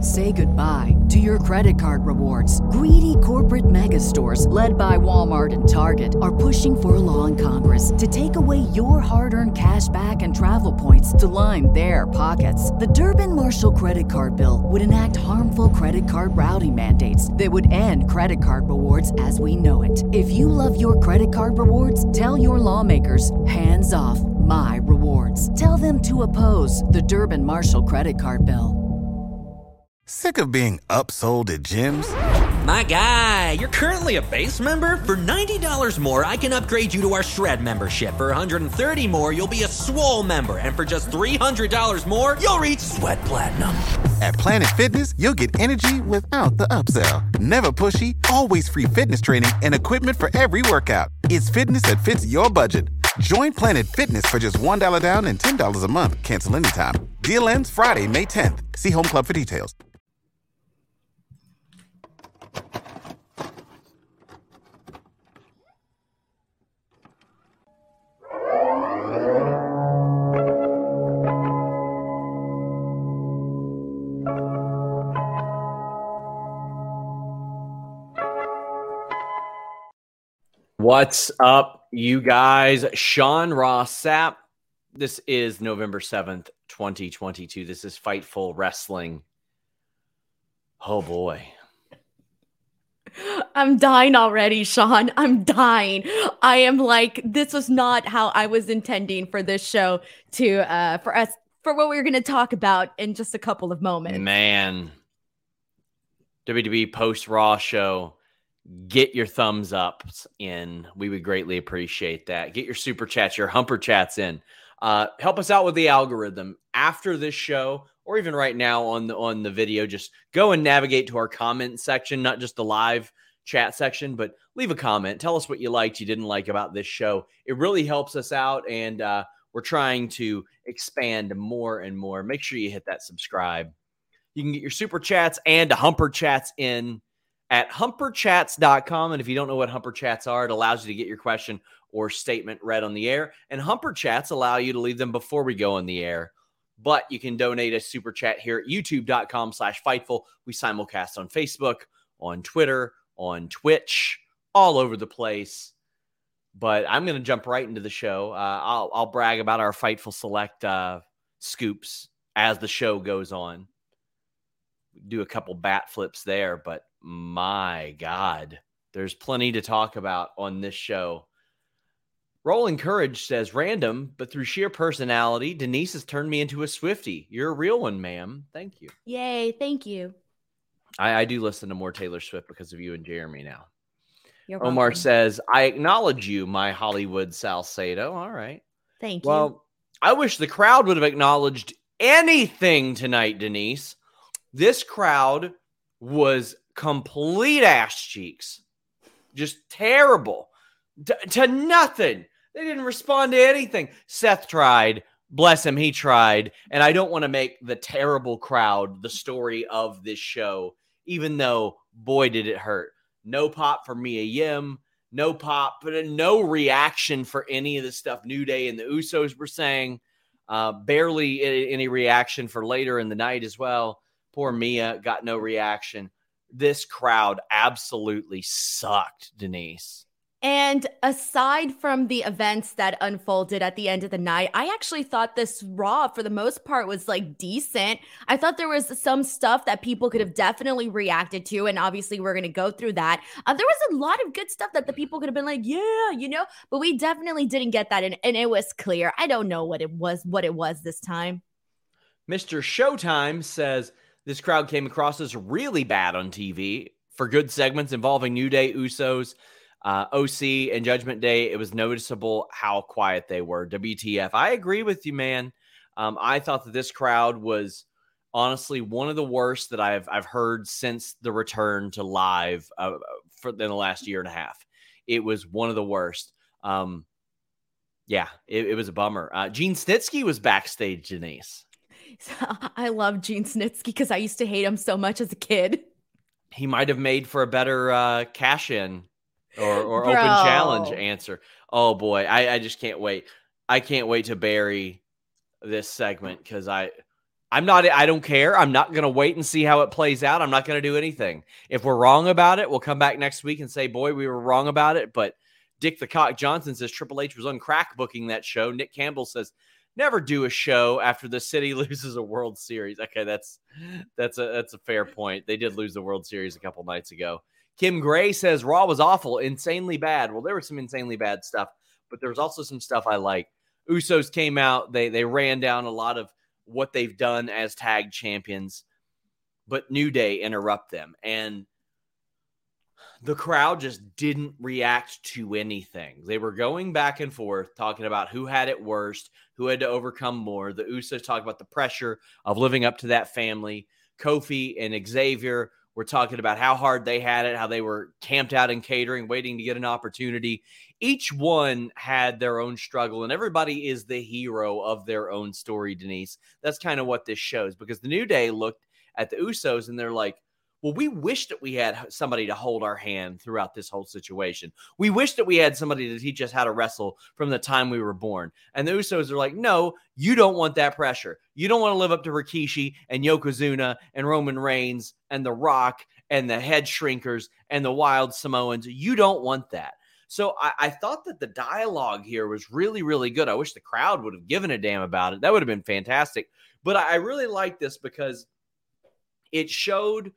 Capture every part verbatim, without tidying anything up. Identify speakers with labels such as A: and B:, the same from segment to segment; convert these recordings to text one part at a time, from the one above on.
A: Say goodbye to your credit card rewards. Greedy corporate mega stores, led by Walmart and Target, are pushing for a law in Congress to take away your hard-earned cash back and travel points to line their pockets. The Durbin-Marshall credit card bill would enact harmful credit card routing mandates that would end credit card rewards as we know it. If you love your credit card rewards, tell your lawmakers, hands off my rewards. Tell them to oppose the Durbin-Marshall credit card bill.
B: Sick of being upsold at gyms?
C: My guy, you're currently a base member? For ninety dollars more, I can upgrade you to our Shred membership. For one hundred thirty dollars more, you'll be a Swole member. And for just three hundred dollars more, you'll reach Sweat Platinum.
B: At Planet Fitness, you'll get energy without the upsell. Never pushy, always free fitness training and equipment for every workout. It's fitness that fits your budget. Join Planet Fitness for just one dollar down and ten dollars a month. Cancel anytime. Deal ends Friday, May tenth. See Home Club for details.
D: What's up, you guys? Sean Ross Sapp. This is November seventh, twenty twenty-two. This is Fightful Wrestling. Oh, boy.
E: I'm dying already, Sean. I'm dying. I am like, this was not how I was intending for this show to, uh, for us, for what we we're going to talk about in just a couple of moments.
D: Man. W W E post-Raw show. Get your thumbs ups in. We would greatly appreciate that. Get your super chats, your humper chats in. Uh, help us out with the algorithm. After this show, or even right now on the on the video, just go and navigate to our comment section, not just the live chat section, but leave a comment. Tell us what you liked, you didn't like about this show. It really helps us out, and uh, we're trying to expand more and more. Make sure you hit that subscribe. You can get your super chats and humper chats in at humper chats dot com. And if you don't know what humper chats are, it allows you to get your question or statement read on the air. And humper chats allow you to leave them before we go on the air. But you can donate a super chat here at youtube dot com slash fightful. We simulcast on Facebook, on Twitter, on Twitch, all over the place. But I'm going to jump right into the show. Uh, I'll, I'll brag about our Fightful Select uh, scoops as the show goes on. Do a couple bat flips there, but my God, there's plenty to talk about on this show. Rolling Courage says, random, but through sheer personality, Denise has turned me into a Swiftie. You're a real one, ma'am. Thank you.
E: Yay, thank you.
D: I, I do listen to more Taylor Swift because of you and Jeremy now.
E: You're
D: Omar
E: welcome.
D: says, I acknowledge you, my Hollywood Salcedo. All right.
E: Thank you.
D: Well, I wish the crowd would have acknowledged anything tonight, Denise. This crowd was complete ass cheeks. Just terrible. To, to nothing. They didn't respond to anything. Seth tried. Bless him, he tried. And I don't want to make the terrible crowd the story of this show, even though, boy, did it hurt. No pop for Mia Yim. No pop, but no reaction for any of the stuff New Day and the Usos were saying. Uh, barely any reaction for later in the night as well. Poor Mia got no reaction. This crowd absolutely sucked, Denise.
E: And aside from the events that unfolded at the end of the night, I actually thought this Raw, for the most part, was like decent. I thought there was some stuff that people could have definitely reacted to. And obviously, we're going to go through that. Uh, there was a lot of good stuff that the people could have been like, yeah, you know, but we definitely didn't get that. And, and it was clear. I don't know what it was, what it was this time.
D: Mister Showtime says this crowd came across as really bad on T V for good segments involving New Day, Usos, Uh, O C and Judgment Day. It was noticeable how quiet they were. W T F. I agree with you, man. Um, I thought that this crowd was honestly one of the worst that I've I've heard since the return to live uh, for in the last year and a half. It was one of the worst. Um, yeah, it, it was a bummer. Uh, Gene Snitsky was backstage, Denise.
E: I love Gene Snitsky because I used to hate him so much as a kid.
D: He might have made for a better uh, cash-in. Or, or
E: Bro.
D: open challenge answer. Oh boy, I, I just can't wait. I can't wait to bury this segment because I I'm not, I don't care. I'm not going to wait and see how it plays out. I'm not going to do anything. If we're wrong about it, we'll come back next week and say, boy, we were wrong about it. But Dick the Cock Johnson says Triple H was on crack booking that show. Nick Campbell says, never do a show after the city loses a World Series. Okay, that's that's a that's a fair point. They did lose the World Series a couple nights ago. Kim Gray says Raw was awful, insanely bad. Well, there was some insanely bad stuff, but there was also some stuff I like. Usos came out. They they ran down a lot of what they've done as tag champions, but New Day interrupt them. And the crowd just didn't react to anything. They were going back and forth, talking about who had it worst, who had to overcome more. The Usos talk about the pressure of living up to that family. Kofi and Xavier were talking about how hard they had it, how they were camped out in catering, waiting to get an opportunity. Each one had their own struggle, and everybody is the hero of their own story, Denise. That's kind of what this shows, because the New Day looked at the Usos and they're like, well, we wish that we had somebody to hold our hand throughout this whole situation. We wish that we had somebody to teach us how to wrestle from the time we were born. And the Usos are like, no, you don't want that pressure. You don't want to live up to Rikishi and Yokozuna and Roman Reigns and The Rock and the Head Shrinkers and the Wild Samoans. You don't want that. So I, I thought that the dialogue here was really, really good. I wish the crowd would have given a damn about it. That would have been fantastic. But I, I really like this because it showed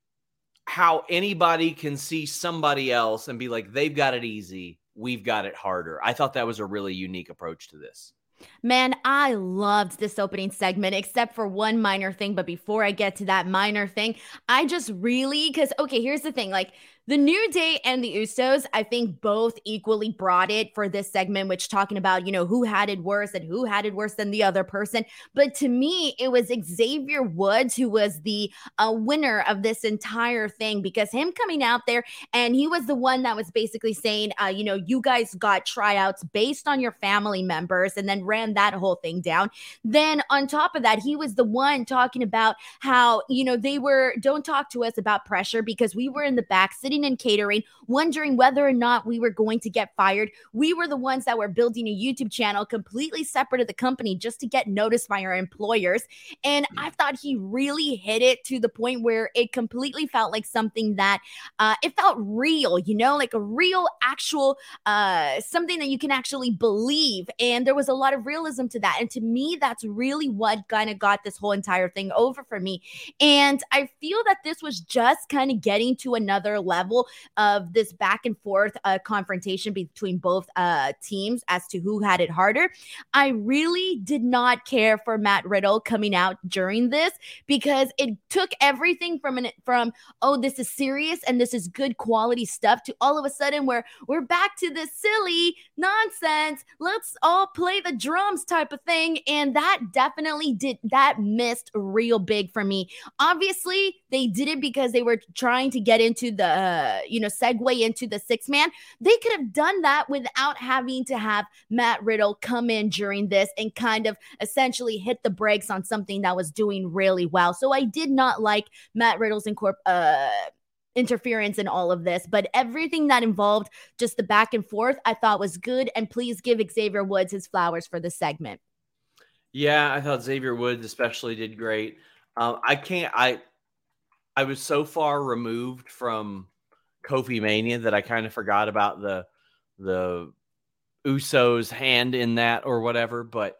D: how anybody can see somebody else and be like, they've got it easy, we've got it harder. I thought that was a really unique approach to this.
E: Man, I loved this opening segment, except for one minor thing. But before I get to that minor thing, I just really, because, okay, here's the thing. Like, the New Day and the Usos, I think both equally brought it for this segment, which talking about, you know, who had it worse and who had it worse than the other person. But to me, it was Xavier Woods who was the uh, winner of this entire thing, because him coming out there and he was the one that was basically saying, uh, you know, you guys got tryouts based on your family members, and then ran that whole thing down. Then on top of that, he was the one talking about how, you know, they were, don't talk to us about pressure because we were in the back sitting and catering, wondering whether or not we were going to get fired. We were the ones that were building a YouTube channel completely separate of the company just to get noticed by our employers. And I thought he really hit it to the point where it completely felt like something that uh, it felt real, you know, like a real actual uh, something that you can actually believe. And there was a lot of realism to that. And to me, that's really what kind of got this whole entire thing over for me. And I feel that this was just kind of getting to another level of this back and forth uh, confrontation between both uh, teams as to who had it harder. I really did not care for Matt Riddle coming out during this, because it took everything from an from oh, this is serious and this is good quality stuff, to all of a sudden where we're back to this silly nonsense, let's all play the drums type of thing. And that definitely did that missed real big for me. Obviously, they did it because they were trying to get into the uh, Uh, you know, segue into the six man. They could have done that without having to have Matt Riddle come in during this and kind of essentially hit the brakes on something that was doing really well. So I did not like Matt Riddle's incorp- uh, interference in all of this, but everything that involved just the back and forth, I thought was good. And please give Xavier Woods his flowers for this segment.
D: Yeah, I thought Xavier Woods especially did great. Um, I can't, I, I was so far removed from Kofi Mania that I kind of forgot about the the Usos' hand in that or whatever, but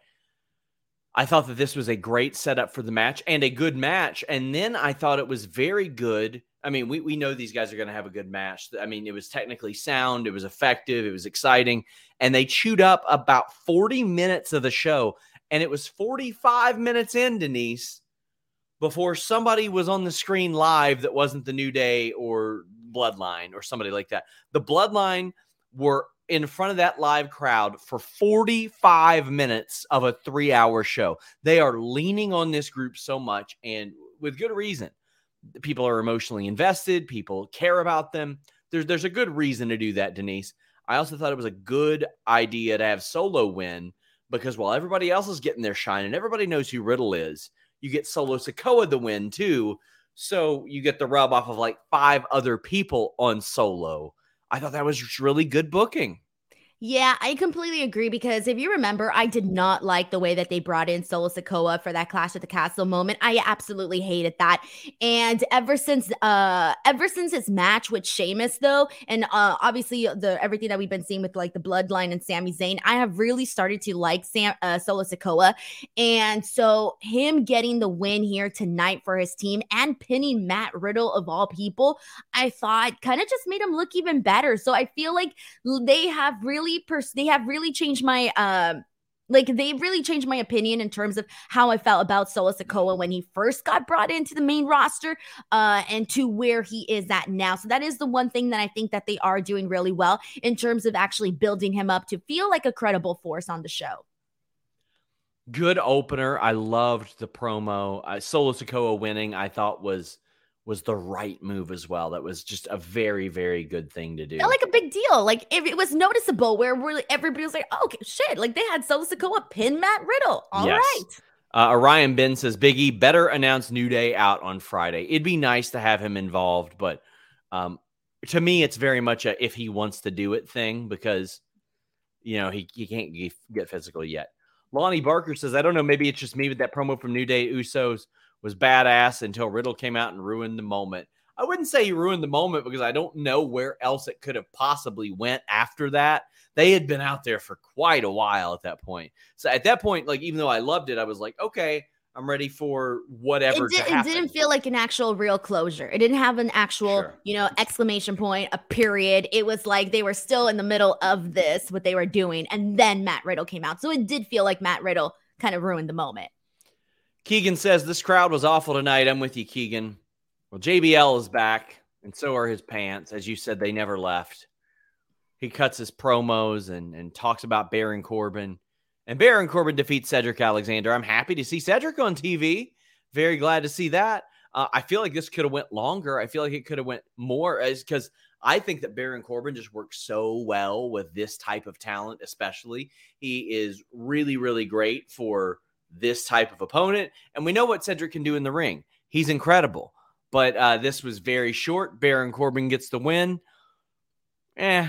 D: I thought that this was a great setup for the match and a good match. And then I thought it was very good. I mean, we, we know these guys are going to have a good match. I mean, it was technically sound, it was effective, it was exciting, and they chewed up about forty minutes of the show, and it was forty-five minutes in, Denise, before somebody was on the screen live that wasn't the New Day or Bloodline or somebody like that. The Bloodline were in front of that live crowd for forty-five minutes of a three-hour show. They are leaning on this group so much, and with good reason. People are emotionally invested. People care about them. There's, there's a good reason to do that, Denise. I also thought it was a good idea to have Solo win, because while everybody else is getting their shine and everybody knows who Riddle is, you get Solo Sikoa the win too. So you get the rub off of like five other people on Solo. I thought that was really good booking.
E: Yeah, I completely agree because if you remember, I did not like the way that they brought in Solo Sikoa for that Clash at the Castle moment. I absolutely hated that. And ever since uh ever since his match with Sheamus though, and uh obviously the everything that we've been seeing with like the Bloodline and Sami Zayn, I have really started to like Sam uh, Solo Sikoa. And so him getting the win here tonight for his team and pinning Matt Riddle of all people, I thought kind of just made him look even better. So I feel like they have really pers- they have really changed my um like they've really changed my opinion in terms of how I felt about Solo Sikoa when he first got brought into the main roster uh and to where he is at now. So that is the one thing that I think that they are doing really well in terms of actually building him up to feel like a credible force on the show.
D: Good opener. I loved the promo. Uh, Solo Sikoa winning, I thought was was the right move as well. That was just a very, very good thing to do.
E: Felt like a big deal. Like if it was noticeable where really everybody was like, oh, okay, shit. Like they had Solo Sikoa pin Matt Riddle. All
D: yes.
E: right.
D: Uh, Orion Ben says, Biggie, better announce New Day out on Friday. It'd be nice to have him involved, but um, to me, it's very much a if he wants to do it thing because, you know, he, he can't get, get physical yet. Lonnie Barker says, I don't know, maybe it's just me, but that promo from New Day Usos was badass until Riddle came out and ruined the moment. I wouldn't say he ruined the moment because I don't know where else it could have possibly went after that. They had been out there for quite a while at that point. So at that point, like, even though I loved it, I was like, okay, I'm ready for whatever
E: it, did,
D: to happen.
E: It didn't feel like an actual real closure. It didn't have an actual, sure. you know, exclamation point, a period. It was like they were still in the middle of this, what they were doing. And then Matt Riddle came out. So it did feel like Matt Riddle kind of ruined the moment.
D: Keegan says, this crowd was awful tonight. I'm with you, Keegan. Well, J B L is back, and so are his pants. As you said, they never left. He cuts his promos and, and talks about Baron Corbin. And Baron Corbin defeats Cedric Alexander. I'm happy to see Cedric on T V. Very glad to see that. Uh, I feel like this could have went longer. I feel like it could have went more because I think that Baron Corbin just works so well with this type of talent, especially. He is really, really great for this type of opponent. And we know what Cedric can do in the ring. He's incredible. But uh, this was very short. Baron Corbin gets the win. Eh.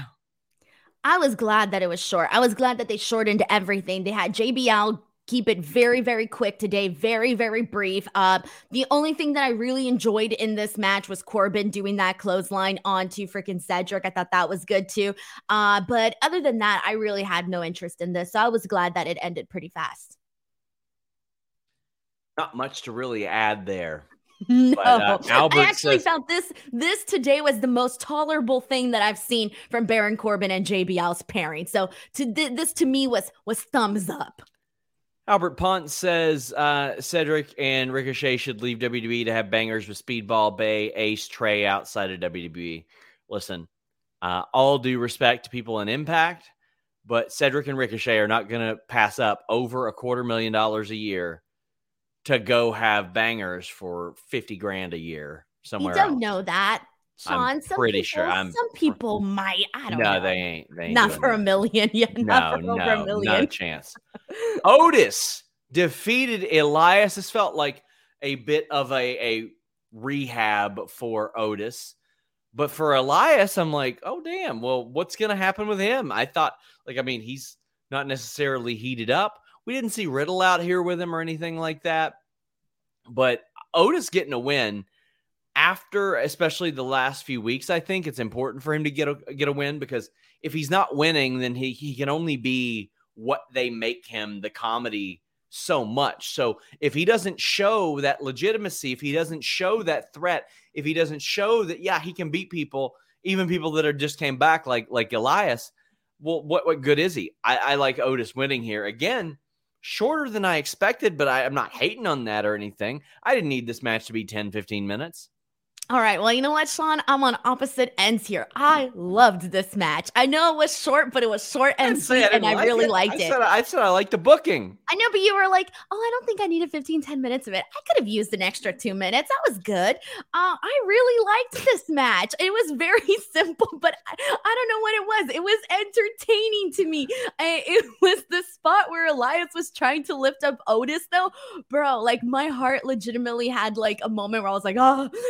E: I was glad that it was short. I was glad that they shortened everything. They had J B L keep it very, very quick today. Very, very brief. Uh, the only thing that I really enjoyed in this match was Corbin doing that clothesline onto freaking Cedric. I thought that was good too. Uh, but other than that, I really had no interest in this. So I was glad that it ended pretty fast.
D: Not much to really add there.
E: No,
D: but, uh, Albert
E: I actually
D: says,
E: felt this this today was the most tolerable thing that I've seen from Baron Corbin and J B L's pairing. So to th- this to me was was thumbs up.
D: Albert Pont says uh, Cedric and Ricochet should leave W W E to have bangers with Speedball, Bay, Ace, Trey outside of W W E. Listen, uh, all due respect to people in Impact, but Cedric and Ricochet are not going to pass up over a quarter million dollars a year to go have bangers for fifty grand a year somewhere
E: You don't
D: else.
E: know that, Sean.
D: I'm
E: some
D: pretty
E: people,
D: sure. I'm
E: some people might. I don't
D: no,
E: know.
D: they ain't. They ain't
E: not
D: doing
E: for
D: that.
E: a million. Yeah, not
D: No,
E: for over
D: no,
E: a million.
D: not a chance. Otis defeated Elias. This felt like a bit of a, a rehab for Otis. But for Elias, I'm like, oh, damn. Well, what's going to happen with him? I thought, like, I mean, he's not necessarily heated up. We didn't see Riddle out here with him or anything like that. But Otis getting a win after, especially the last few weeks, I think it's important for him to get a, get a win because if he's not winning, then he, he can only be what they make him, the comedy, so much. So if he doesn't show that legitimacy, if he doesn't show that threat, if he doesn't show that, yeah, he can beat people, even people that are just came back like, like Elias, well, what, what good is he? I, I like Otis winning here. Again, shorter than I expected, but I, I'm not hating on that or anything. I didn't need this match to be ten, fifteen minutes.
E: All right. Well, you know what, Sean? I'm on opposite ends here. I loved this match. I know it was short, but it was short and sweet,
D: I
E: and I
D: like
E: really
D: it.
E: liked
D: I
E: it.
D: Said, I said I liked the booking.
E: I know, but you were like, oh, I don't think I needed fifteen, ten minutes of it. I could have used an extra two minutes. That was good. Uh, I really liked this match. It was very simple, but I, I don't know what it was. It was entertaining to me. I, it was the spot where Elias was trying to lift up Otis, though. Bro, like my heart legitimately had like a moment where I was like, oh, please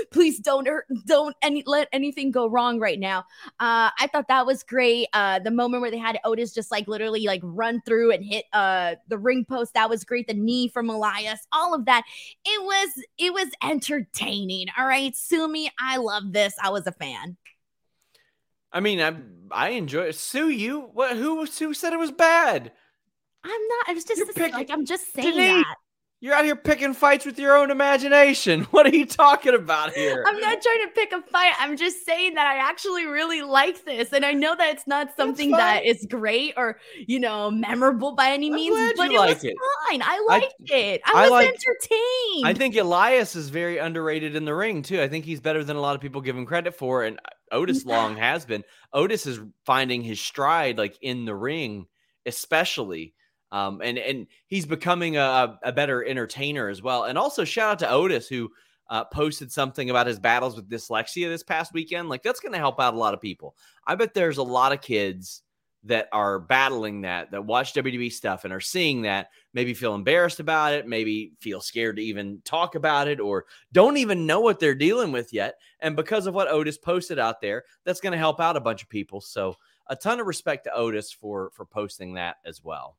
E: don't don't any let anything go wrong right now. Uh, I thought that was great. Uh, the moment where they had Otis just like literally like run through and hit uh the ring post, that was great. The knee from Elias, all of that. It was it was entertaining. All right, sue me. I love this. I was a fan.
D: I mean, I I enjoy it. Sue you? What? Who? Who said it was bad?
E: I'm not. I was just
D: picking,
E: like I'm just saying
D: Denise,
E: that.
D: You're out here picking fights with your own imagination. What are you talking about here?
E: I'm not trying to pick a fight. I'm just saying that I actually really like this. And I know that it's not something that is great or, you know, memorable by any means, but it
D: like
E: was
D: it.
E: fine. I liked I, it. I, I was like, entertained.
D: I think Elias is very underrated in the ring, too. I think he's better than a lot of people give him credit for. And Otis long has been. Otis is finding his stride, like, in the ring, especially. Um, and, and he's becoming a, a better entertainer as well. And also shout out to Otis, who uh, posted something about his battles with dyslexia this past weekend. Like, that's going to help out a lot of people. I bet there's a lot of kids that are battling that, that watch W W E stuff and are seeing that, maybe feel embarrassed about it, maybe feel scared to even talk about it, or don't even know what they're dealing with yet. And because of what Otis posted out there, that's going to help out a bunch of people. So a ton of respect to Otis for, for posting that as well.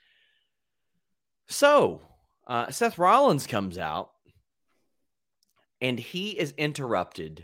D: So, uh, Seth Rollins comes out, and he is interrupted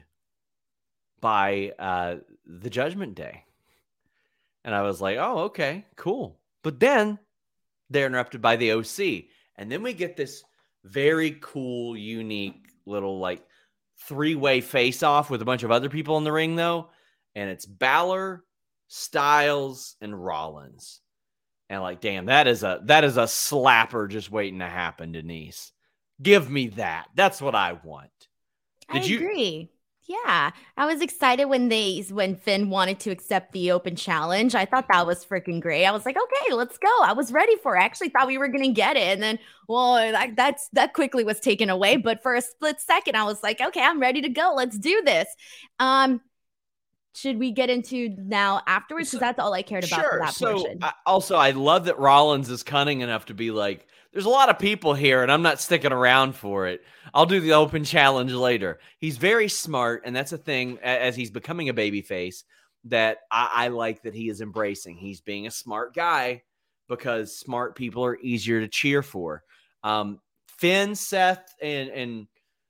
D: by uh, the Judgment Day. And I was like, oh, okay, cool. But then they're interrupted by the O C. And then we get this very cool, unique little, like, three-way face-off with a bunch of other people in the ring, though. And it's Balor, Styles, and Rollins. And like, damn, that is a that is a slapper just waiting to happen, Denise. Give me that. That's what I want.
E: Did I you agree? Yeah, I was excited when they when Finn wanted to accept the open challenge. I thought that was freaking great. I was like, okay, let's go. I was ready for it. I actually thought we were gonna get it, and then well, that that's that quickly was taken away. But for a split second, I was like, okay, I'm ready to go. Let's do this. Um. Should we get into now afterwards? Because that's all I cared about
D: sure.
E: for that
D: so,
E: portion.
D: I, also, I love that Rollins is cunning enough to be like, there's a lot of people here, and I'm not sticking around for it. I'll do the open challenge later. He's very smart, and that's a thing, as he's becoming a babyface, that I, I like that he is embracing. He's being a smart guy because smart people are easier to cheer for. Um, Finn, Seth, and, and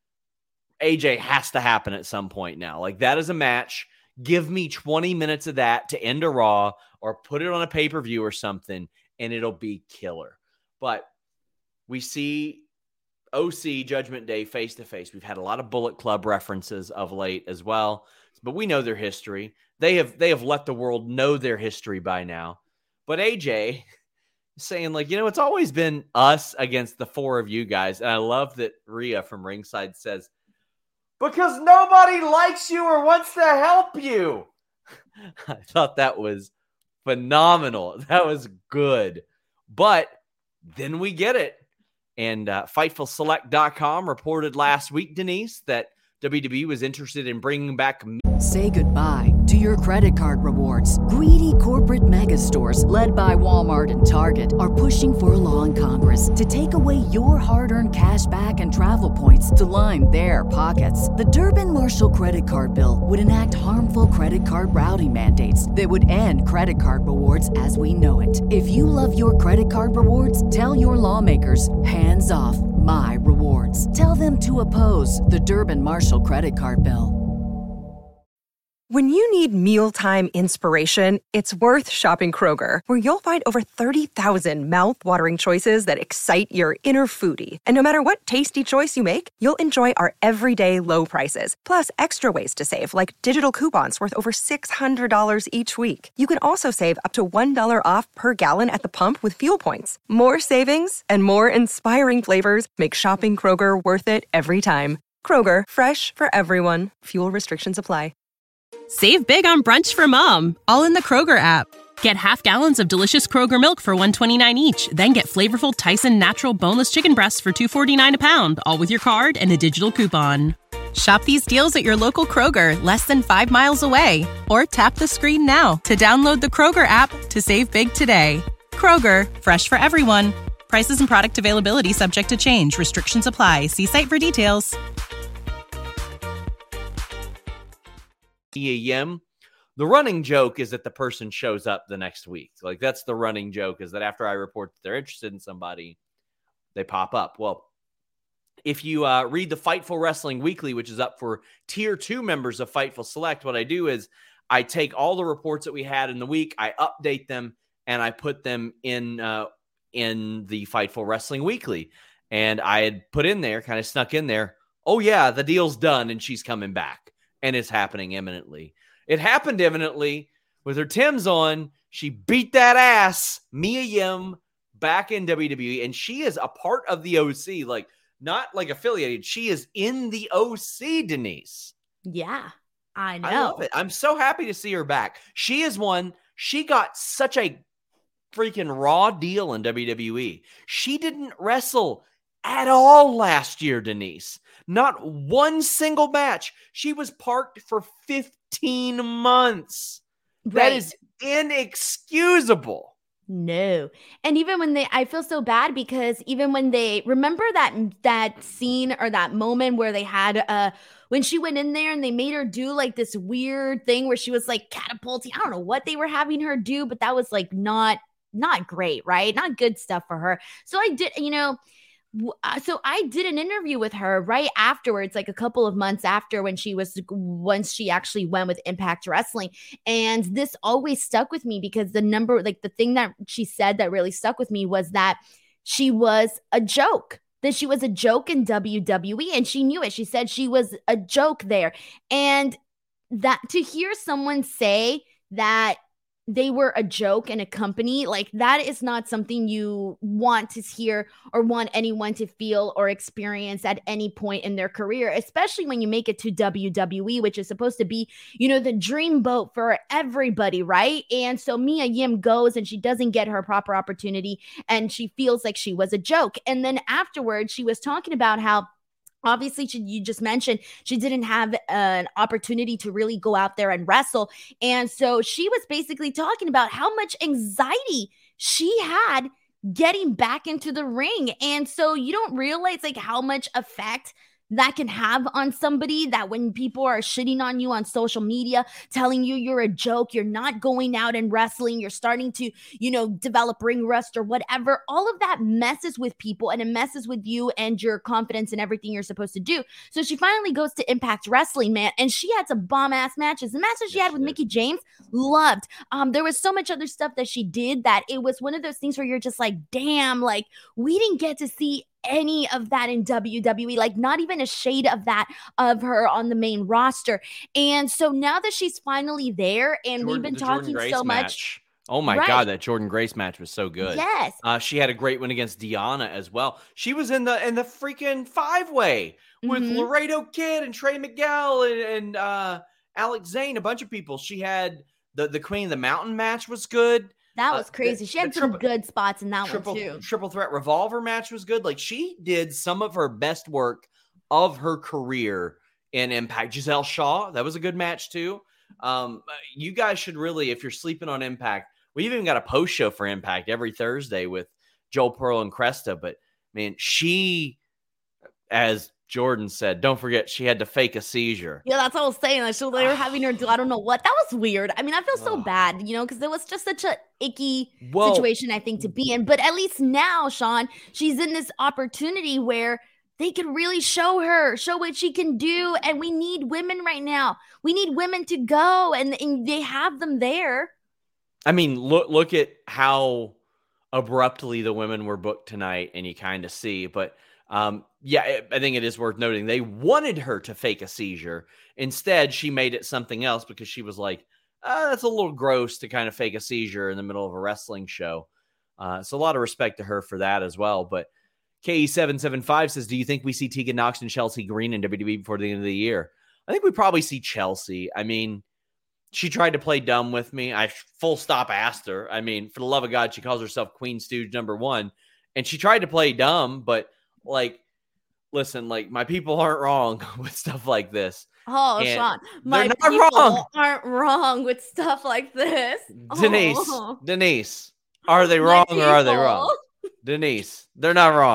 D: A J has to happen at some point now. Like, that is a match. Give me twenty minutes of that to end a Raw or put it on a pay-per-view or something, and it'll be killer. But we see O C Judgment Day face-to-face. We've had a lot of Bullet Club references of late as well, but we know their history. They have they have let the world know their history by now. But A J is saying, like, you know, it's always been us against the four of you guys. And I love that Rhea from ringside says, because nobody likes you or wants to help you. I thought that was phenomenal. That was good. But then we get it. And uh, Fightful Select dot com reported last week, Denise, that W W E was interested in bringing back...
A: Say goodbye to your credit card rewards. Greedy corporate mega stores, led by Walmart and Target, are pushing for a law in Congress to take away your hard-earned cash back and travel points to line their pockets. The Durbin-Marshall credit card bill would enact harmful credit card routing mandates that would end credit card rewards as we know it. If you love your credit card rewards, tell your lawmakers, hands off my rewards. Tell them to oppose the Durbin-Marshall credit card bill.
F: When you need mealtime inspiration, it's worth shopping Kroger, where you'll find over thirty thousand mouth-watering choices that excite your inner foodie. And no matter what tasty choice you make, you'll enjoy our everyday low prices, plus extra ways to save, like digital coupons worth over six hundred dollars each week. You can also save up to one dollar off per gallon at the pump with fuel points. More savings and more inspiring flavors make shopping Kroger worth it every time. Kroger, fresh for everyone. Fuel restrictions apply.
G: Save big on brunch for mom, all in the Kroger app. Get half gallons of delicious Kroger milk for one dollar and twenty-nine cents each. Then get flavorful Tyson natural boneless chicken breasts for two dollars and forty-nine cents a pound, all with your card and a digital coupon. Shop these deals at your local Kroger, less than five miles away. Or tap the screen now to download the Kroger app to save big today. Kroger, fresh for everyone. Prices and product availability subject to change. Restrictions apply. See site for details.
D: Mia Yim. The running joke is that the person shows up the next week. Like, that's the running joke, is that after I report that they're interested in somebody, they pop up. Well, if you uh, read the Fightful Wrestling Weekly, which is up for tier two members of Fightful Select, what I do is I take all the reports that we had in the week, I update them, and I put them in uh, in the Fightful Wrestling Weekly. And I had put in there, kind of snuck in there, oh yeah, the deal's done and she's coming back. And it's happening imminently. It happened imminently with her Timbs on. She beat that ass, Mia Yim, back in W W E. And she is a part of the O C, like not like affiliated. She is in the O C, Denise.
E: Yeah, I know.
D: I love it. I'm so happy to see her back. She is one. She got such a freaking raw deal in W W E. She didn't wrestle at all last year, Denise. Not one single match. She was parked for fifteen months. Right. That is inexcusable.
E: No. And even when they, I feel so bad because even when they, remember that that scene or that moment where they had, uh, when she went in there and they made her do like this weird thing where she was like catapulting. I don't know what they were having her do, but that was like not, not great, right? Not good stuff for her. So I did, you know, So I did an interview with her right afterwards, like a couple of months after when she was, once she actually went with Impact Wrestling. And this always stuck with me because the number, like the thing that she said that really stuck with me was that she was a joke, that she was a joke in W W E and she knew it. She said she was a joke there. And that to hear someone say that they were a joke in a company, like that is not something you want to hear or want anyone to feel or experience at any point in their career, especially when you make it to W W E, which is supposed to be, you know, the dream boat for everybody, right? And so Mia Yim goes and she doesn't get her proper opportunity and she feels like she was a joke. And then afterwards, she was talking about how obviously, she, you just mentioned she didn't have uh, an opportunity to really go out there and wrestle. And so she was basically talking about how much anxiety she had getting back into the ring. And so you don't realize like how much effect that can have on somebody, that when people are shitting on you on social media, telling you you're a joke, you're not going out and wrestling, you're starting to, you know, develop ring rust or whatever, all of that messes with people and it messes with you and your confidence and everything you're supposed to do. So she finally goes to Impact Wrestling, man, and she had some bomb-ass matches. The matches she had with Mickie James, loved. Um, there was so much other stuff that she did that it was one of those things where you're just like, damn, like we didn't get to see any of that in W W E, like not even a shade of that of her on the main roster. And so now that she's finally there and
D: Jordan,
E: we've been talking so much.
D: Match. Oh my right. God, that Jordan Grace match was so good.
E: Yes.
D: Uh, she had a great one against Deanna as well. She was in the in the freaking five-way with mm-hmm. Laredo Kid and Trey Miguel and, and uh, Alex Zane, a bunch of people. She had the, the Queen of the Mountain match was good.
E: That was crazy.
D: Uh, the,
E: she had some triple, good spots in that
D: triple,
E: one too.
D: Triple threat revolver match was good. Like she did some of her best work of her career in Impact. Giselle Shaw, that was a good match too. Um, you guys should really, if you're sleeping on Impact, we even got a post show for Impact every Thursday with Joel Pearl and Cresta. But man, she, as Jordan said, don't forget she had to fake a seizure.
E: Yeah, that's what I was saying. Like, so they were having her do, I don't know what. That was weird. I mean, I feel so oh. bad, you know, because it was just such a icky Whoa. situation, I think, to be in. But at least now, Sean, she's in this opportunity where they can really show her, show what she can do. And we need women right now. We need women to go, and, and they have them there.
D: I mean, look look at how abruptly the women were booked tonight, and you kind of see. But um, yeah, I think it is worth noting they wanted her to fake a seizure. Instead, she made it something else because she was like, oh, that's a little gross to kind of fake a seizure in the middle of a wrestling show. Uh, so a lot of respect to her for that as well. But K E seven seven five says, do you think we see Tegan Nox and Chelsea Green in W W E before the end of the year? I think we probably see Chelsea. I mean, she tried to play dumb with me. I full stop asked her. I mean, for the love of God, she calls herself Queen Stooge number one. And she tried to play dumb, but like, listen, like my people aren't wrong with stuff like this.
E: Oh, and Sean, my
D: not
E: people
D: wrong.
E: aren't wrong with stuff like this.
D: Denise,
E: oh.
D: Denise, are they wrong or are they wrong? Denise, they're not wrong.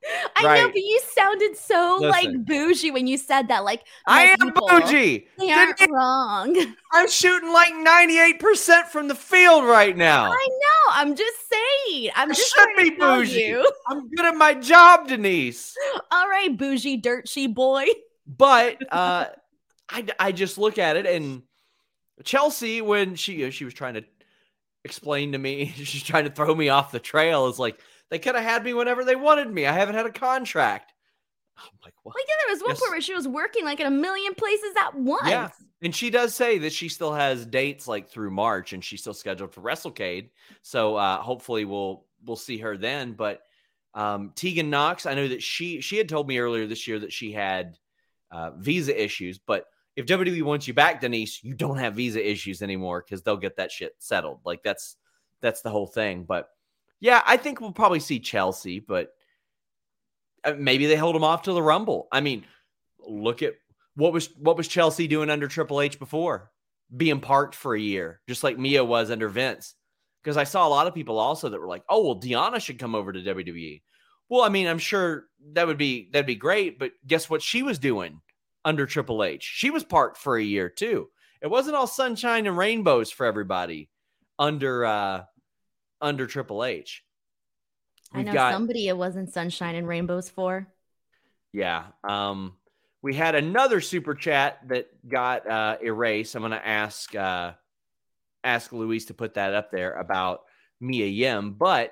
E: I
D: right?
E: know, but you sounded so
D: Listen.
E: like bougie when you said that. Like,
D: I
E: my
D: am
E: people,
D: bougie.
E: They aren't
D: Didn't-
E: wrong.
D: I'm shooting like ninety-eight percent from the field right now.
E: I know. I'm just saying. I'm
D: I
E: just
D: should
E: trying
D: be
E: to tell
D: bougie.
E: you.
D: I'm good at my job, Denise.
E: All right, bougie dirt sheet boy.
D: But uh, I, I just look at it, and Chelsea, when she she was trying to explain to me, she's trying to throw me off the trail, is like, they could have had me whenever they wanted me. I haven't had a contract. I'm like, what?
E: Like, yeah, there was one
D: Yes.
E: point where she was working like in a million places at once.
D: Yeah. And she does say that she still has dates like through March, and she's still scheduled for WrestleCade. So uh, hopefully we'll we'll see her then. But um, Tegan Knox, I know that she she had told me earlier this year that she had uh, visa issues. But if W W E wants you back, Denise, you don't have visa issues anymore because they'll get that shit settled. Like that's that's the whole thing. But yeah, I think we'll probably see Chelsea, but maybe they hold them off to the Rumble. I mean, look at what was what was Chelsea doing under Triple H before? Being parked for a year, just like Mia was under Vince. Because I saw a lot of people also that were like, "Oh, well, Deonna should come over to W W E." Well, I mean, I'm sure that would be that'd be great, but guess what she was doing under Triple H? She was parked for a year too. It wasn't all sunshine and rainbows for everybody under uh, under Triple H.
E: I
D: We've
E: know
D: got,
E: somebody it wasn't sunshine and rainbows for.
D: Yeah. Um, we had another super chat that got uh, erased. I'm going to ask uh, ask Luis to put that up there about Mia Yim. But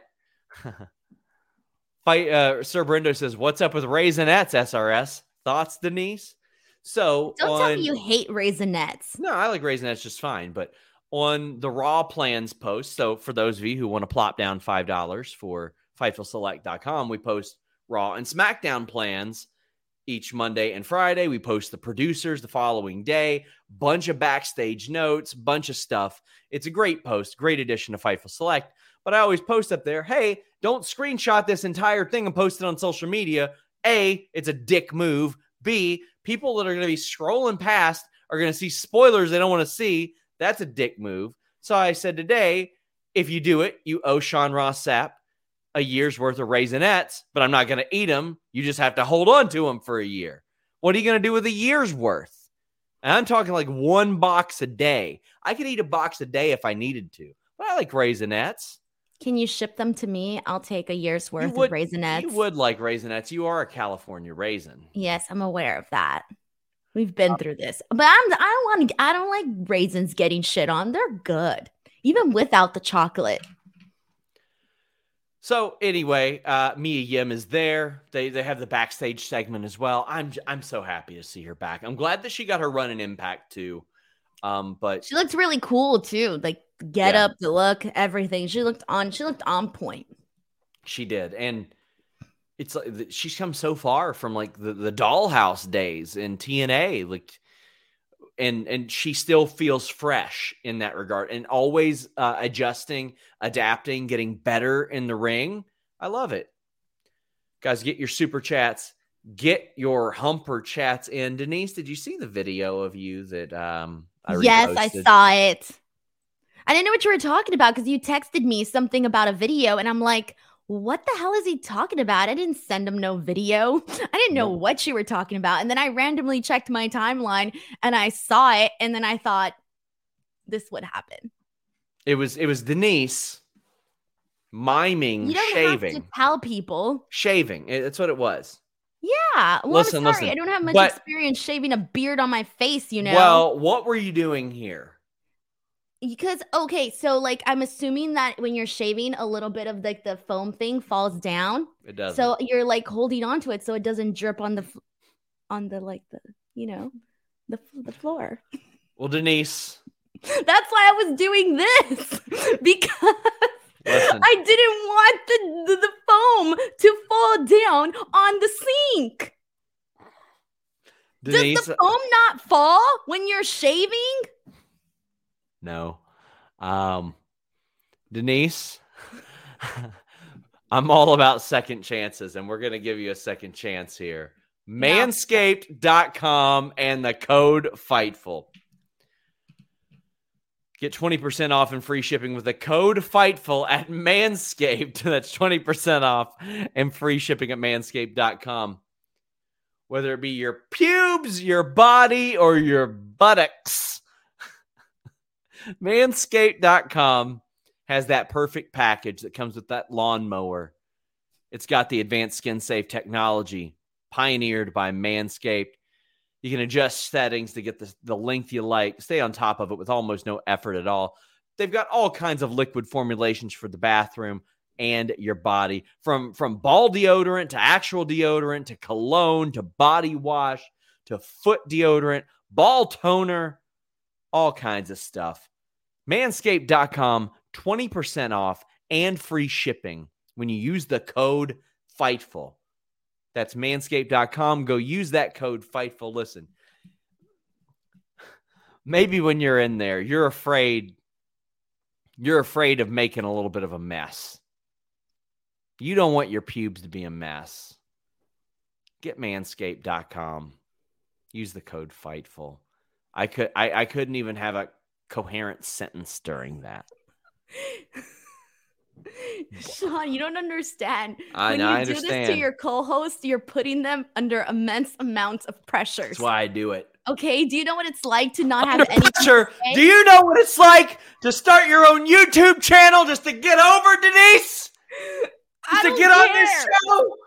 D: fight, uh, Sir Brendo says, "What's up with Raisinets, S R S? Thoughts, Denise?" So
E: Don't
D: on,
E: tell me you hate Raisinets.
D: No, I like Raisinets just fine. But on the Raw plans post, so for those of you who want to plop down five dollars for Fightful Select dot com, we post Raw and SmackDown plans each Monday and Friday. We post the producers the following day, bunch of backstage notes, bunch of stuff. It's a great post, great addition to Fightful Select. But I always post up there, hey, don't screenshot this entire thing and post it on social media. A, it's a dick move. B, people that are going to be scrolling past are going to see spoilers they don't want to see. That's a dick move. So I said today, if you do it, you owe Sean Ross Sapp a year's worth of Raisinets, but I'm not going to eat them. You just have to hold on to them for a year. What are you going to do with a year's worth? And I'm talking like one box a day. I could eat a box a day if I needed to, but I like Raisinets.
E: Can you ship them to me? I'll take a year's worth
D: would,
E: of Raisinets.
D: You would like Raisinets. You are a California raisin.
E: Yes, I'm aware of that. We've been uh, through this, but I'm, I don't want to. I don't like raisins getting shit on. They're good, even without the chocolate.
D: So anyway, uh, Mia Yim is there. They they have the backstage segment as well. I'm I'm so happy to see her back. I'm glad that she got her run in Impact too. Um, but
E: she looked really cool too. Like get yeah. up, the look, everything. She looked on. She looked on point.
D: She did, and it's like she's come so far from like the the Dollhouse days in T N A. Like, and and she still feels fresh in that regard, and always uh, adjusting, adapting, getting better in the ring. I love it. Guys, get your super chats, get your humper chats in. Denise, did you see the video of you that um I
E: yes,
D: reposted?
E: I saw it. I didn't know what you were talking about because you texted me something about a video, and I'm like, what the hell is he talking about? I didn't send him no video. I didn't know no. what you were talking about. And then I randomly checked my timeline and I saw it. And then I thought this would happen.
D: It was, it was Denise miming
E: you don't
D: shaving.
E: Have to tell people.
D: Shaving. That's what it was.
E: Yeah. Well,
D: listen,
E: I'm sorry.
D: listen.
E: I don't have much
D: but,
E: experience shaving a beard on my face, you know?
D: Well, what were you doing here?
E: Because, okay, so, like, I'm assuming that when you're shaving, a little bit of, like, the foam thing falls down.
D: It does.
E: So you're, like, holding on to it so it doesn't drip on the, on the, like, the, you know, the the floor.
D: Well, Denise.
E: That's why I was doing this. Because Listen. I didn't want the, the, the foam to fall down on the sink. Denise, Does the foam not fall when you're shaving?
D: No. Um, Denise, I'm all about second chances, and we're going to give you a second chance here. manscaped dot com and the code FIGHTFUL. Get twenty percent off and free shipping with the code FIGHTFUL at Manscaped. That's twenty percent off and free shipping at manscaped dot com. Whether it be your pubes, your body, or your buttocks, manscaped dot com has that perfect package that comes with that lawnmower. It's got the advanced skin-safe technology pioneered by Manscaped. You can adjust settings to get the, the length you like. Stay on top of it with almost no effort at all. They've got all kinds of liquid formulations for the bathroom and your body. From, from ball deodorant to actual deodorant to cologne to body wash to foot deodorant, ball toner, all kinds of stuff. manscaped dot com, twenty percent off and free shipping when you use the code FIGHTFUL. That's manscaped dot com. Go use that code FIGHTFUL. Listen, maybe when you're in there, you're afraid, you're afraid of making a little bit of a mess. You don't want your pubes to be a mess. Get manscaped dot com. Use the code FIGHTFUL. I could I, I couldn't even have a coherent sentence during that.
E: Sean, you don't understand.
D: I
E: when
D: know,
E: you
D: I
E: do
D: understand.
E: this to your co-host, you're putting them under immense amounts of pressure.
D: That's why I do it.
E: Okay, do you know what it's like to not have
D: Under
E: any
D: pressure. Do you know what it's like to start your own YouTube channel just to get over, Denise?
E: I
D: Just to
E: don't
D: get on
E: care.
D: this show?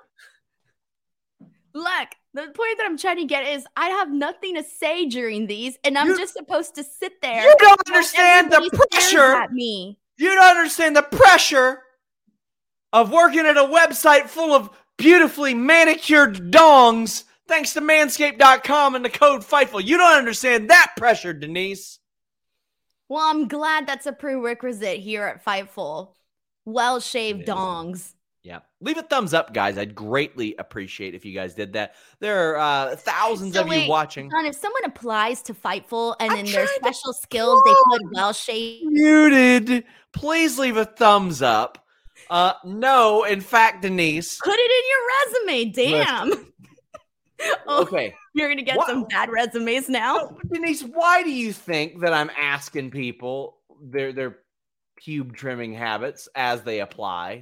E: Look, the point that I'm trying to get is I have nothing to say during these, and I'm
D: You-
E: just supposed to sit there.
D: You don't
E: while
D: understand the
E: everybody stares
D: pressure.
E: at me.
D: You don't understand the pressure of working at a website full of beautifully manicured dongs thanks to manscaped dot com and the code FIGHTFUL. You don't understand that pressure, Denise.
E: Well, I'm glad that's a prerequisite here at Fightful. Well-shaved
D: It is.
E: dongs.
D: Yeah. Leave a thumbs up, guys. I'd greatly appreciate if you guys did that. There are uh, thousands
E: So
D: of
E: wait,
D: you watching.
E: Sean, if someone applies to Fightful and
D: I'm
E: in their
D: trying to
E: special skills they put well-shaved,
D: Muted. Please leave a thumbs up. Uh, no, in fact, Denise.
E: put it in your resume. Damn. Oh,
D: Okay.
E: you're going to get
D: What-
E: some bad resumes now.
D: No, Denise, why do you think that I'm asking people their their pube trimming habits as they apply?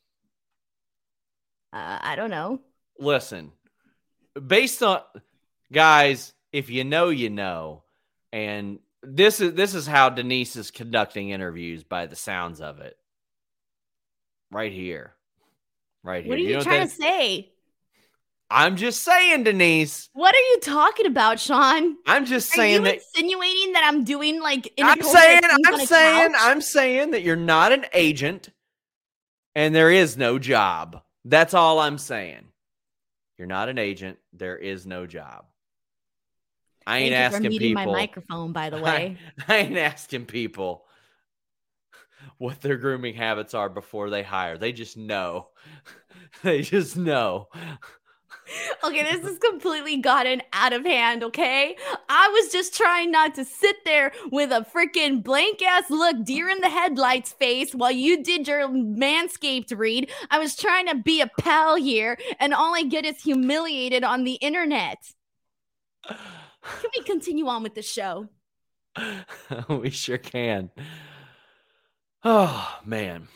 E: Uh, I don't know.
D: Listen, based on guys, if you know, you know, and this is this is how Denise is conducting interviews by the sounds of it. Right here, right here.
E: What are you,
D: know
E: trying
D: that-
E: to say?
D: I'm just saying, Denise.
E: What are you talking about, Sean?
D: I'm just
E: Are
D: saying
E: you
D: that.
E: insinuating that I'm doing like
D: I'm
E: inappropriate
D: saying,
E: things on
D: I'm
E: a
D: saying,
E: couch?
D: I'm saying that you're not an agent, and there is no job. That's all I'm saying. You're not an agent. There is no job. I ain't
E: Thank you for
D: asking
E: muting
D: people.
E: my microphone, by the way.
D: I, I ain't asking people what their grooming habits are before they hire. They just know. They just know.
E: Okay, this has completely gotten out of hand, okay? I was just trying not to sit there with a freaking blank ass look, deer in the headlights face while you did your Manscaped read. I was trying to be a pal here, and all I get is humiliated on the internet. Can we continue on with the show?
D: We sure can. Oh, man.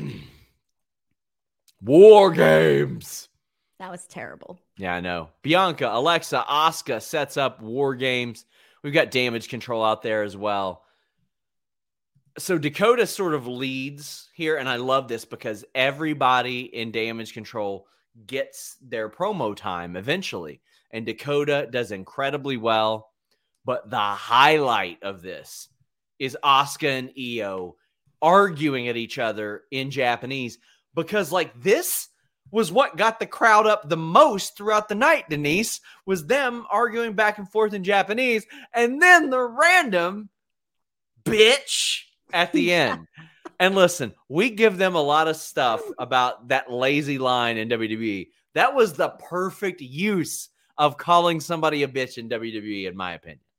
D: War games.
E: That was terrible.
D: Yeah, I know. Bianca, Alexa, Asuka sets up War Games. We've got Damage Control out there as well. So Dakota sort of leads here, and I love this because everybody in Damage Control gets their promo time eventually, and Dakota does incredibly well. But the highlight of this is Asuka and Io arguing at each other in Japanese because, like, this was what got the crowd up the most throughout the night, Denise, was them arguing back and forth in Japanese, and then the random bitch at the end. And listen, we give them a lot of stuff about that lazy line in W W E. That was the perfect use of calling somebody a bitch in W W E, in my opinion.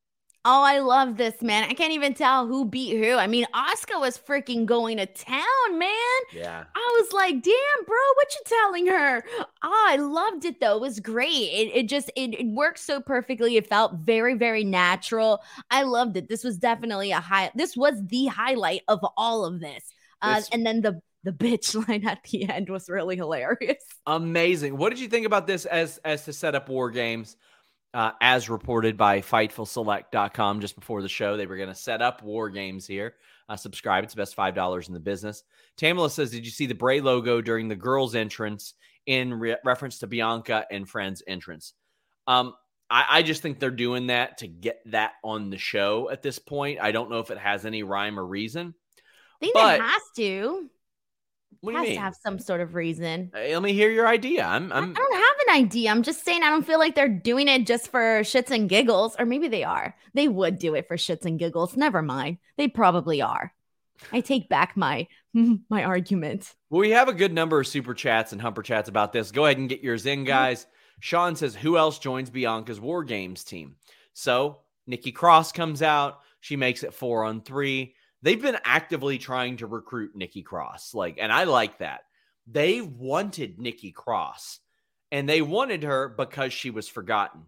E: Oh, I love this, man. I can't even tell who beat who. I mean, Asuka was freaking going to town, man.
D: Yeah.
E: I was like, damn, bro, what you telling her? Oh, I loved it, though. It was great. It, it just, it, it worked so perfectly. It felt very, very natural. I loved it. This was definitely a high, this was the highlight of all of this. Uh,
D: This-
E: and then the, the bitch line at the end was really hilarious.
D: Amazing. What did you think about this as, as to set up War Games? Uh, as reported by Fightful Select dot com just before the show, they were going to set up War Games here. Uh, subscribe. It's the best five dollars in the business. Tamala says, did you see the Bray logo during the girls' entrance in re- reference to Bianca and Friends' entrance? Um, I, I just think they're doing that to get that on the show at this point. I don't know if it has any rhyme or reason.
E: I think
D: But-
E: it has to.
D: What do
E: has
D: you mean?
E: to have some sort of reason.
D: Hey, let me hear your idea. I'm,
E: I
D: I'm,
E: don't have an idea. I'm just saying I don't feel like they're doing it just for shits and giggles. Or maybe they are. They would do it for shits and giggles. Never mind. They probably are. I take back my my argument.
D: Well, we have a good number of super chats and humper chats about this. Go ahead and get yours in, guys. Sean says, who else joins Bianca's War Games team? So Nikki Cross comes out. She makes it four on three. They've been actively trying to recruit Nikki Cross. Like, and I like that. They wanted Nikki Cross, and they wanted her because she was forgotten.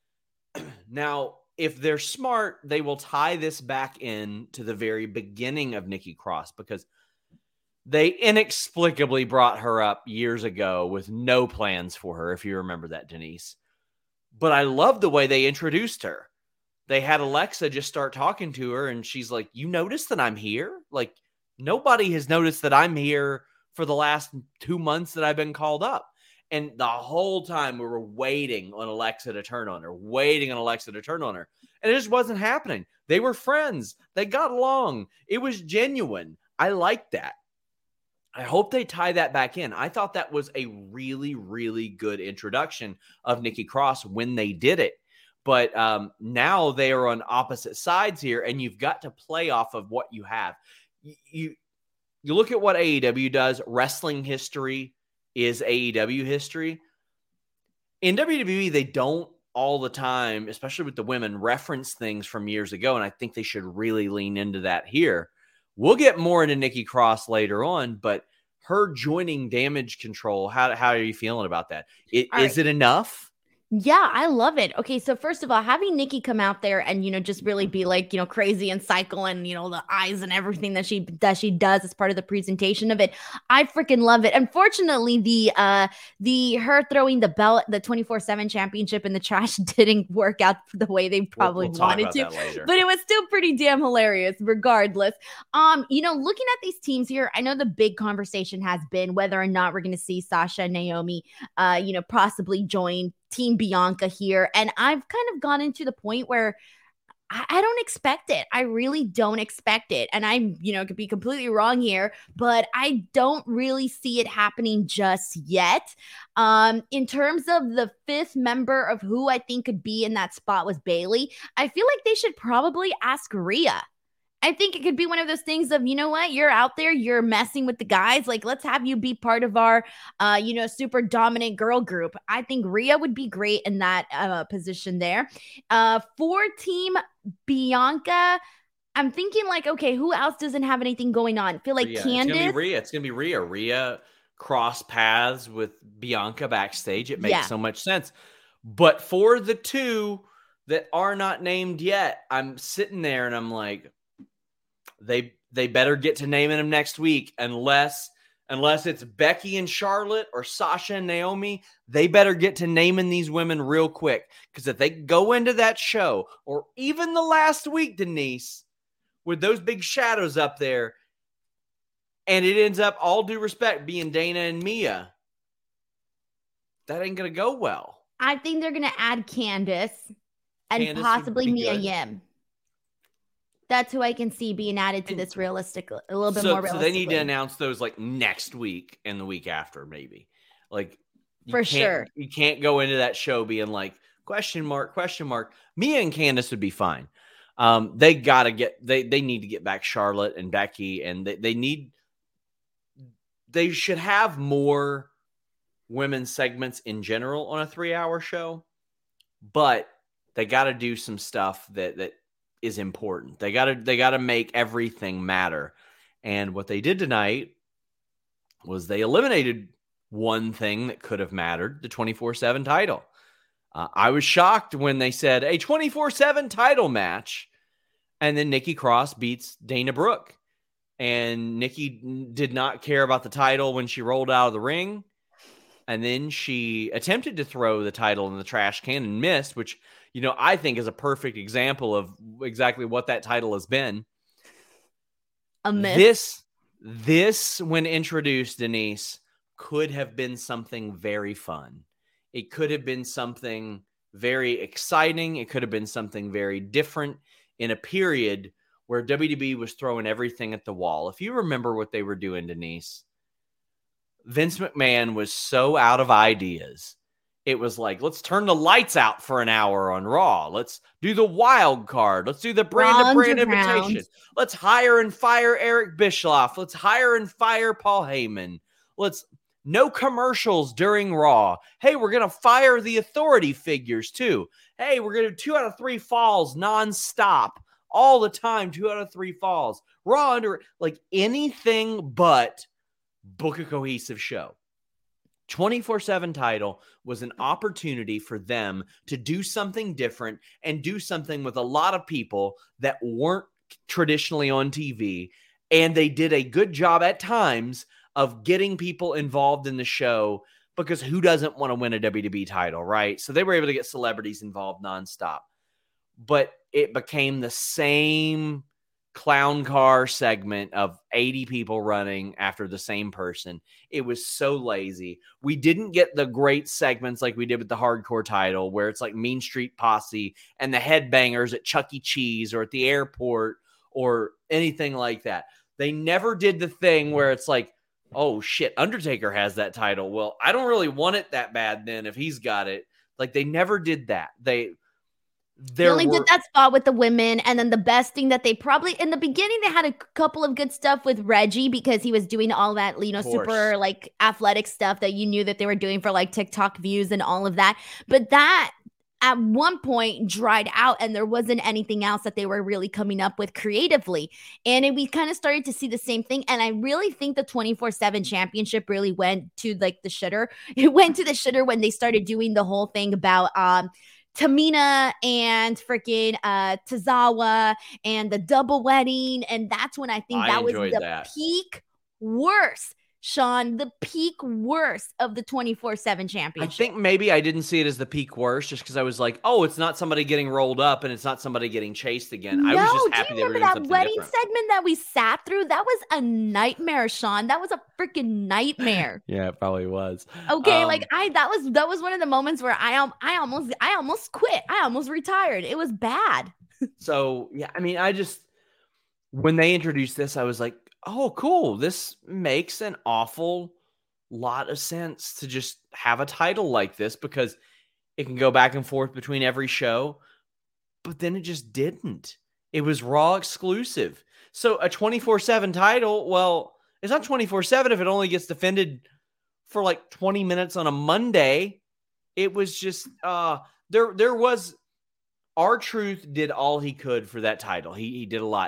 D: Now, if they're smart, they will tie this back in to the very beginning of Nikki Cross, because they inexplicably brought her up years ago with no plans for her, if you remember that, Denise. But I love the way they introduced her. They had Alexa just start talking to her, and she's like, you notice that I'm here? Like, nobody has noticed that I'm here for the last two months that I've been called up. And the whole time we were waiting on Alexa to turn on her, waiting on Alexa to turn on her. And it just wasn't happening. They were friends. They got along. It was genuine. I liked that. I hope they tie that back in. I thought that was a really, really good introduction of Nikki Cross when they did it. But um, now they are on opposite sides here, and you've got to play off of what you have. You, you, you look at what A E W does. Wrestling history is A E W history. In W W E, they don't all the time, especially with the women, reference things from years ago, and I think they should really lean into that here. We'll get more into Nikki Cross later on, but her joining Damage Control, how, how are you feeling about that? It, is
E: right.
D: it enough?
E: Yeah, I love it. Okay, so first of all, having Nikki come out there and, you know, just really be like, you know, crazy and cycle and, you know, the eyes and everything that she that she does as part of the presentation of it, I freaking love it. Unfortunately, the uh the her throwing the belt, the twenty-four seven championship in the trash didn't work out the way they probably
D: we'll, we'll
E: wanted to.
D: Later.
E: But it was still pretty damn hilarious regardless. Um, you know, looking at these teams here, I know the big conversation has been whether or not we're going to see Sasha and Naomi uh, you know, possibly join Team Bianca here. And I've kind of gone into the point where I, I don't expect it. I really don't expect it. And I, you know, could be completely wrong here, but I don't really see it happening just yet. Um, in terms of the fifth member of who I think could be in that spot with Bayley, I feel like they should probably ask Rhea. I think it could be one of those things of, you know what, you're out there, you're messing with the guys. Like, let's have you be part of our, uh, you know, super dominant girl group. I think Rhea would be great in that uh, position there. Uh, for Team Bianca, I'm thinking like, okay, who else doesn't have anything going on? I feel like
D: Rhea.
E: Candice.
D: It's gonna be Rhea. It's gonna be Rhea. Rhea cross paths with Bianca backstage. It makes
E: Yeah.
D: so much sense. But for the two that are not named yet, I'm sitting there and I'm like, They they better get to naming them next week, unless unless it's Becky and Charlotte or Sasha and Naomi. They better get to naming these women real quick, because if they go into that show or even the last week, Denise, with those big shadows up there, and it ends up, all due respect, being Dana and Mia, that ain't gonna go well.
E: I think they're gonna add Candice and
D: Candice would
E: possibly
D: be
E: Mia
D: good.
E: Yim. That's who I can see being added to
D: And
E: this realistic, a little bit
D: so,
E: more realistically.
D: So they need to announce those like next week and the week after, maybe. Like you
E: For
D: can't-
E: sure.
D: You can't go into that show being like question mark, question mark. Mia and Candice would be fine. Um, they gotta get they they need to get back Charlotte and Becky, and they, they need they should have more women's segments in general on a three hour show, but they got to do some stuff that that is important. They got to they got to make everything matter. And what they did tonight was they eliminated one thing that could have mattered, the twenty-four seven title. Uh, I was shocked when they said a twenty-four seven title match, and then Nikki Cross beats Dana Brooke. And Nikki did not care about the title when she rolled out of the ring. And then she attempted to throw the title in the trash can and missed, which, you know, I think is a perfect example of exactly what that title has been.
E: A myth.
D: This, this, when introduced, Denise, could have been something very fun. It could have been something very exciting. It could have been something very different in a period where W W E was throwing everything at the wall. If you remember what they were doing, Denise, Vince McMahon was so out of ideas. It was like, let's turn the lights out for an hour on Raw. Let's do the wild card. Let's do the brand to brand invitation. Let's hire and fire Eric Bischoff. Let's hire and fire Paul Heyman. Let's no commercials during Raw. Hey, we're going to fire the authority figures too. Hey, we're going to do two out of three falls nonstop. All the time, two out of three falls. Raw under, like, anything but book a cohesive show. twenty-four seven title was an opportunity for them to do something different and do something with a lot of people that weren't traditionally on T V. And they did a good job at times of getting people involved in the show, because who doesn't want to win a W W E title, right? So they were able to get celebrities involved nonstop. But it became the same clown car segment of eighty people running after the same person. It was so lazy. We didn't get the great segments like we did with the hardcore title, where it's like Mean Street Posse and the headbangers at Chuck E. Cheese or at the airport or anything like that. They never did the thing where it's like, oh shit, Undertaker has that title. Well, I don't really want it that bad then if he's got it. Like, they never did that. They
E: They only were, did that spot with the women, and then the best thing that they probably in the beginning they had a couple of good stuff with Reggie, because he was doing all that, you know, super like athletic stuff that you knew that they were doing for like TikTok views and all of that. But that at one point dried out, and there wasn't anything else that they were really coming up with creatively. And it, we kind of started to see the same thing. And I really think the twenty-four seven championship really went to like the shitter. It went to the shitter when they started doing the whole thing about um. Tamina and freaking uh, Tozawa and the double wedding. And that's when I think
D: I
E: that was the
D: that.
E: peak worst, Sean, the peak worst of the twenty-four seven championship.
D: I think maybe I didn't see it as the peak worst just because I was like, oh, it's not somebody getting rolled up and it's not somebody getting chased again.
E: No,
D: I was just happy
E: do you
D: they were
E: remember
D: doing
E: that
D: something
E: wedding
D: different.
E: segment that we sat through? That was a nightmare, Sean. That was a freaking nightmare.
D: Yeah, it probably was.
E: Okay,
D: Um,
E: like I that was that was one of the moments where I um I almost I almost quit. I almost retired. It was bad.
D: So, yeah, I mean, I just, when they introduced this, I was like, oh, cool. This makes an awful lot of sense to just have a title like this, because it can go back and forth between every show. But then it just didn't. It was Raw exclusive. So a twenty-four seven title, well, it's not twenty-four seven if it only gets defended for like twenty minutes on a Monday. It was just, uh, there, there was, R-Truth did all he could for that title. He, he did a lot.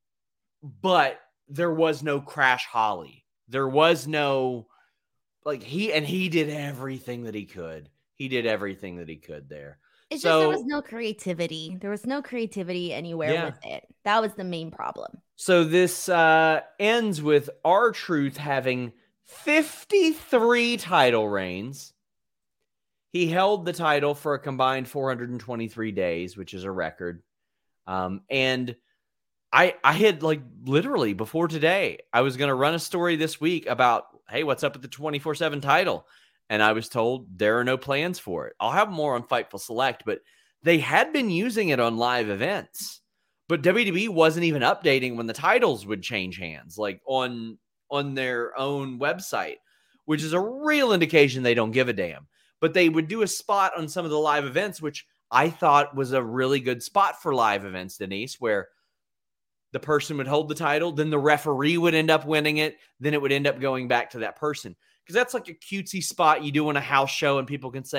D: But there was no Crash Holly. There was no, like, he, and he did everything that he could. He did everything that he could there.
E: It's
D: so,
E: just there was no creativity. There was no creativity anywhere
D: Yeah.
E: with it. That was the main problem.
D: So this uh, ends with R-Truth having fifty-three title reigns. He held the title for a combined four hundred twenty-three days, which is a record. Um, and I, I had like literally before today, I was going to run a story this week about, hey, what's up with the twenty-four seven title? And I was told there are no plans for it. I'll have more on Fightful Select, but they had been using it on live events. But W W E wasn't even updating when the titles would change hands, like on, on their own website, which is a real indication they don't give a damn. But they would do a spot on some of the live events, which I thought was a really good spot for live events, Denise, where the person would hold the title, then the referee would end up winning it, then it would end up going back to that person. Because that's like a cutesy spot you do on a house show, and people can say,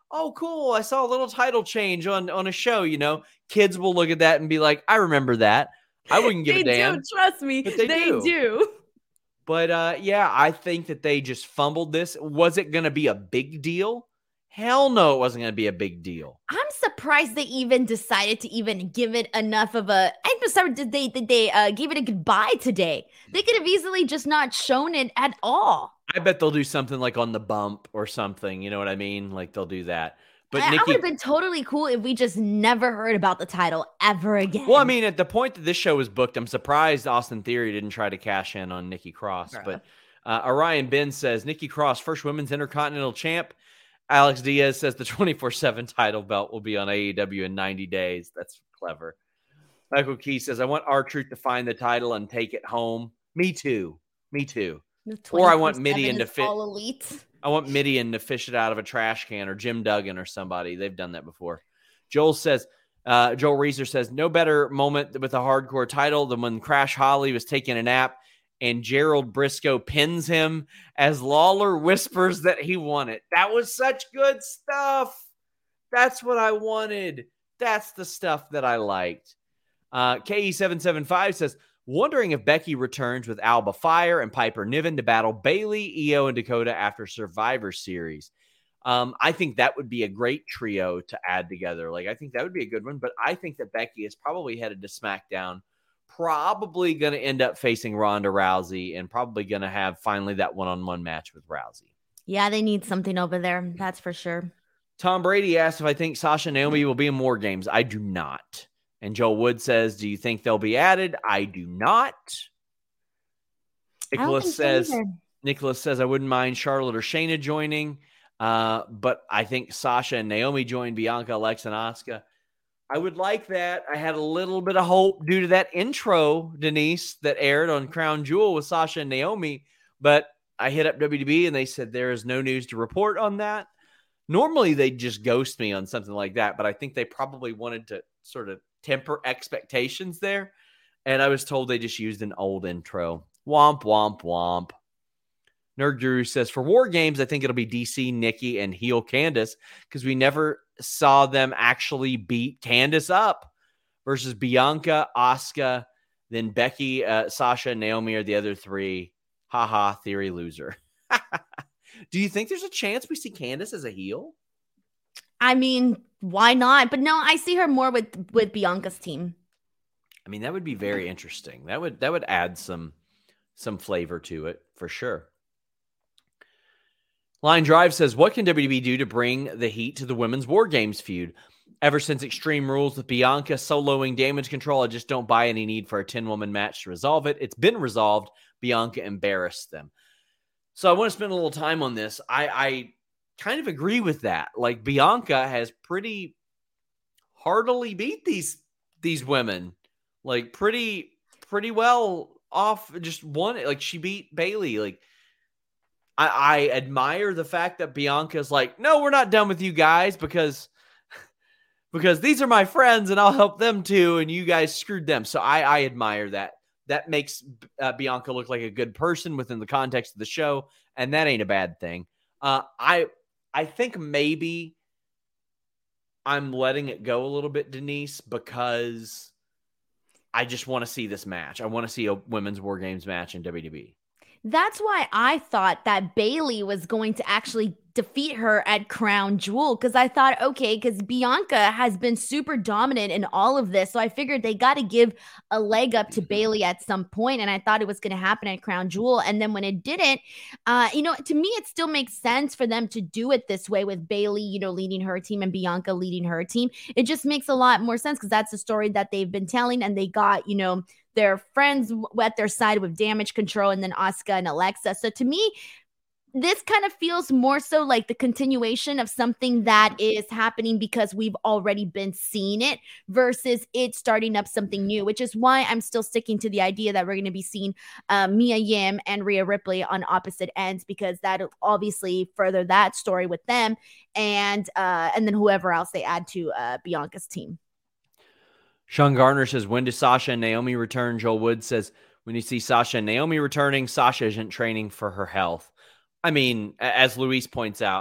D: oh, cool, I saw a little title change on, on a show, you know. Kids will look at that and be like, I remember that. I wouldn't give
E: they
D: a damn.
E: do, trust me.
D: But they,
E: they
D: do.
E: do.
D: But, uh, yeah, I think that they just fumbled this. Was it going to be a big deal? Hell no, it wasn't going to be a big deal.
E: I'm surprised they even decided to even give it enough of a. I'm sorry, did they did they uh, give it a goodbye today? They could have easily just not shown it at all.
D: I bet they'll do something like on the bump or something. You know what I mean? Like they'll do that. But
E: I,
D: Nikki,
E: I would have been totally cool if we just never heard about the title ever again.
D: well, I mean, at the point that this show was booked, I'm surprised Austin Theory didn't try to cash in on Nikki Cross. Bruh. But uh, Orion Ben says Nikki Cross, first women's Intercontinental champ. Alex Diaz says the twenty-four seven title belt will be on A E W in ninety days. That's clever. Michael Key says, I want R-Truth to find the title and take it home. Me too. Me too. Or I want Midian to fit.
E: All elite.
D: I want Midian to fish it out of a trash can, or Jim Duggan or somebody. They've done that before. Joel says, uh, Joel Reeser says, no better moment with a hardcore title than when Crash Holly was taking a nap and Gerald Briscoe pins him as Lawler whispers that he won it. That was such good stuff. That's what I wanted. That's the stuff that I liked. Uh, K E seven seven five says, wondering if Becky returns with Alba Fire and Piper Niven to battle Bayley, Io, and Dakota after Survivor Series. Um, I think that would be a great trio to add together. Like, I think that would be a good one, but I think that Becky is probably headed to SmackDown, probably going to end up facing Ronda Rousey, and probably going to have finally that one-on-one match with Rousey.
E: Yeah, they need something over there. That's for sure.
D: Tom Brady asked if I think Sasha and Naomi will be in War Games. I do not. And Joel Wood says, do you think they'll be added? I do not. Nicholas says, so Nicholas says, I wouldn't mind Charlotte or Shayna joining. Uh, but I think Sasha and Naomi join Bianca, Alexa, and Asuka. I would like that. I had a little bit of hope due to that intro, Denise, that aired on Crown Jewel with Sasha and Naomi. But I hit up W W E and they said there is no news to report on that. Normally, they'd just ghost me on something like that, but I think they probably wanted to sort of temper expectations there. And I was told they just used an old intro. Womp, womp, womp. Nerd Guru says, for War Games, I think it'll be D C, Nikki, and heel Candice, because we never saw them actually beat Candice up versus Bianca, Asuka, then Becky, uh, Sasha, and Naomi are the other three. Haha, Theory loser. Do you think there's a chance we see Candice as a heel?
E: I mean, why not? But no, I see her more with, with Bianca's team.
D: I mean, that would be very interesting. That would that would add some some flavor to it for sure. Line Drive says, what can W W E do to bring the heat to the women's War Games feud? Ever since Extreme Rules with Bianca soloing Damage Control, I just don't buy any need for a ten-woman match to resolve it. It's been resolved. Bianca embarrassed them. So I want to spend a little time on this. I, I kind of agree with that. Like, Bianca has pretty heartily beat these these women. Like, pretty pretty well off. Just won it. Like, she beat Bayley. Like, I, I admire the fact that Bianca's like, no, we're not done with you guys because because these are my friends and I'll help them too, and you guys screwed them. So I, I admire that. That makes uh, Bianca look like a good person within the context of the show, and that ain't a bad thing. Uh, I I think maybe I'm letting it go a little bit, Denise, because I just want to see this match. I want to see a women's War Games match in W W E.
E: That's why I thought that Bayley was going to actually defeat her at Crown Jewel, because I thought, okay, because Bianca has been super dominant in all of this, so I figured they got to give a leg up to Bayley at some point, and I thought it was going to happen at Crown Jewel, and then when it didn't, uh, you know, to me, it still makes sense for them to do it this way with Bayley, you know, leading her team and Bianca leading her team. It just makes a lot more sense because that's the story that they've been telling, and they got, you know, their friends at their side with Damage Control and then Asuka and Alexa. So to me, this kind of feels more so like the continuation of something that is happening because we've already been seeing it versus it starting up something new, which is why I'm still sticking to the idea that we're going to be seeing uh, Mia Yim and Rhea Ripley on opposite ends, because that'll obviously further that story with them and uh, and then whoever else they add to uh, Bianca's team.
D: Sean Garner says, when does Sasha and Naomi return? Joel Wood says, when you see Sasha and Naomi returning, Sasha isn't training for her health. I mean, as Luis points out,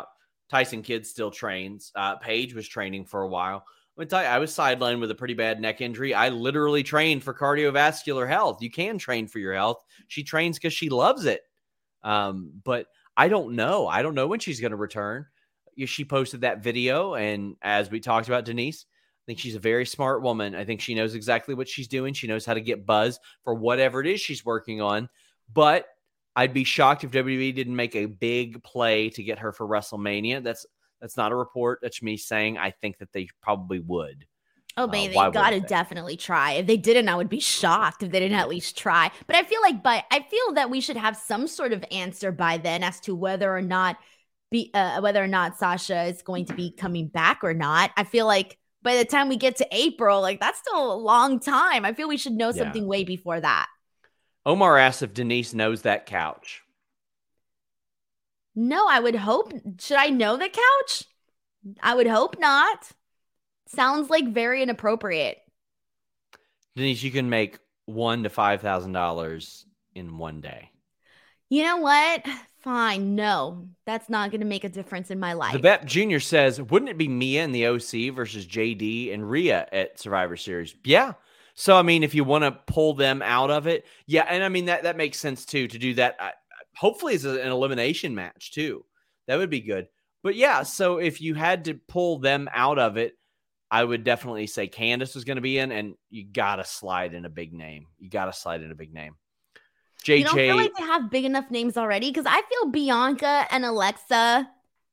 D: Tyson Kidd still trains. Uh, Paige was training for a while. I'm gonna tell you, I was sidelined with a pretty bad neck injury. I literally trained for cardiovascular health. You can train for your health. She trains because she loves it. Um, but I don't know. I don't know when she's going to return. She posted that video, and as we talked about Denise, I think she's a very smart woman. I think she knows exactly what she's doing. She knows how to get buzz for whatever it is she's working on. But I'd be shocked if W W E didn't make a big play to get her for WrestleMania. That's That's not a report. That's me saying I think that they probably would.
E: Oh, baby, uh, they got to definitely try. If they didn't, I would be shocked if they didn't at least try. But I feel like by I feel that we should have some sort of answer by then as to whether or not be uh, whether or not Sasha is going to be coming back or not. I feel like by the time we get to April, like that's still a long time. I feel we should know yeah. something way before that.
D: Omar asked if Denise knows that couch.
E: No, I would hope. Should I know the couch? I would hope not. Sounds like very inappropriate.
D: Denise, you can make one to five thousand dollars in one day.
E: You know what? Fine. No, that's not going to make a difference in my life.
D: The Bep Junior says, wouldn't it be Mia and the O C versus J D and Rhea at Survivor Series? Yeah. So, I mean, if you want to pull them out of it, yeah. And I mean, that, that makes sense too, to do that. I, hopefully it's an elimination match too. That would be good. But yeah, so if you had to pull them out of it, I would definitely say Candice was going to be in, and you got to slide in a big name. You got to slide in a big name. J J.
E: You don't feel like they have big enough names already? Because I feel Bianca and Alexa,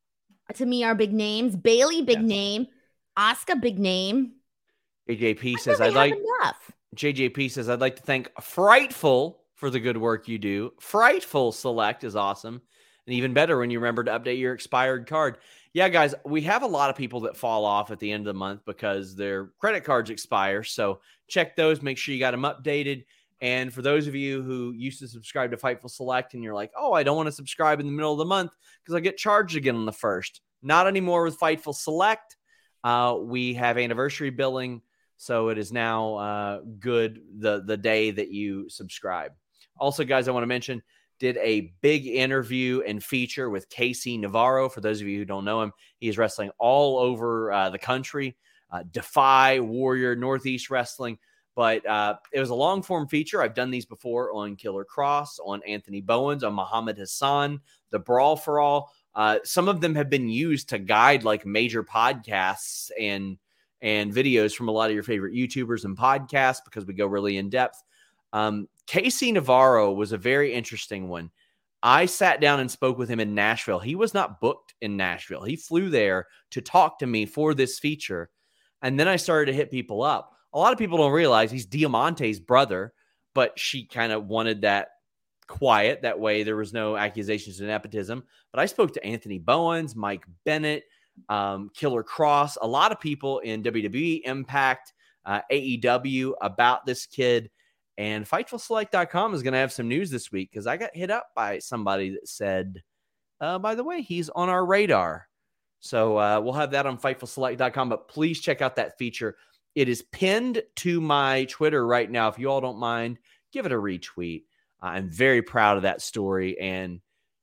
E: to me, are big names. Bailey, big yes. name. Asuka, big name.
D: J J P says, I'd like enough. J J P says, I'd like to thank Frightful for the good work you do. Frightful Select is awesome. And even better when you remember to update your expired card. Yeah, guys, we have a lot of people that fall off at the end of the month because their credit cards expire. So check those. Make sure you got them updated. And for those of you who used to subscribe to Fightful Select and you're like, oh, I don't want to subscribe in the middle of the month because I get charged again on the first. Not anymore with Fightful Select. Uh, we have anniversary billing. So it is now uh, good the, the day that you subscribe. Also, guys, I want to mention, did a big interview and feature with K C Navarro. For those of you who don't know him, he is wrestling all over uh, the country, uh, Defy, Warrior, Northeast Wrestling. But uh, it was a long-form feature. I've done these before on Killer Cross, on Anthony Bowens, on Muhammad Hassan, the Brawl for All. Uh, some of them have been used to guide like major podcasts and and videos from a lot of your favorite YouTubers and podcasts because we go really in depth. Um, K C Navarro was a very interesting one. I sat down and spoke with him in Nashville. He was not booked in Nashville. He flew there to talk to me for this feature. And then I started to hit people up. A lot of people don't realize he's Diamante's brother, but she kind of wanted that quiet. That way there was no accusations of nepotism. But I spoke to Anthony Bowens, Mike Bennett, um, Killer Cross, a lot of people in W W E, Impact, uh, A E W about this kid. And Fightful Select dot com is going to have some news this week because I got hit up by somebody that said, uh, by the way, he's on our radar. So uh, we'll have that on Fightful Select dot com, but please check out that feature. It is pinned to my Twitter right now. If you all don't mind, give it a retweet. Uh, I'm very proud of that story. And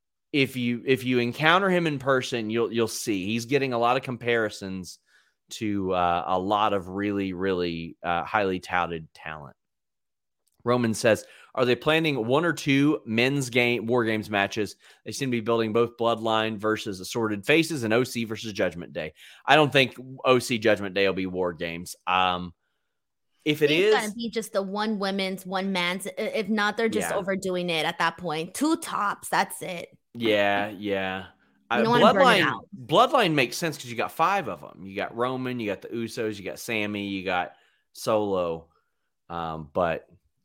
D: if you if you encounter him in person, you'll you'll see he's getting a lot of comparisons to uh, a lot of really, really uh, highly touted talent. Roman says, are they planning one or two men's game War Games matches? They seem to be building both Bloodline versus Assorted Faces and O C versus Judgment Day. I don't think O C Judgment Day will be War Games. Um, if it
E: it's
D: is,
E: going to be just the one women's, one man's. If not, they're just yeah. overdoing it at that point. Two tops, that's it.
D: Yeah, yeah. I, Bloodline, Bloodline makes sense because you got five of them. You got Roman, you got the Usos, you got Sammy, you got Solo. Um, but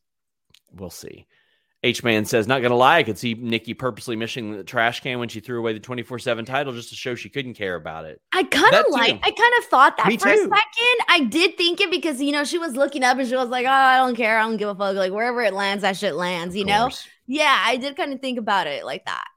D: we'll see. H-Man says, not going to lie, I could see Nikki purposely missing the trash can when she threw away the twenty-four seven title just to show she couldn't care about it.
E: I kind of like, I kind of thought that Me for too. a second. I did think it because, you know, she was looking up and she was like, oh, I don't care. I don't give a fuck. Like, wherever it lands, that shit lands, you know? Yeah, I did kind of think about it like that.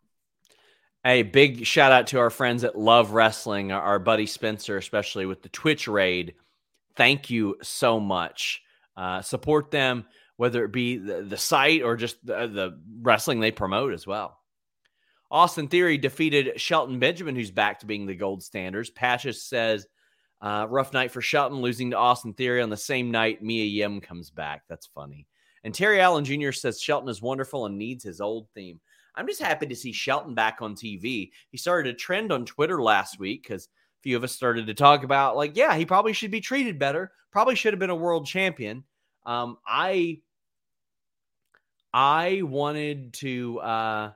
D: Hey, big shout out to our friends at Love Wrestling, our buddy Spencer, especially with the Twitch raid. Thank you so much. Uh, support them, whether it be the, the site or just the, the wrestling they promote as well. Austin Theory defeated Shelton Benjamin, who's back to being the gold standard. Patches says, uh, rough night for Shelton, losing to Austin Theory on the same night Mia Yim comes back. That's funny. And Terry Allen Junior says Shelton is wonderful and needs his old theme. I'm just happy to see Shelton back on T V. He started a trend on Twitter last week because a few of us started to talk about, like, yeah, he probably should be treated better. Probably should have been a world champion. Um, I, I wanted to, uh,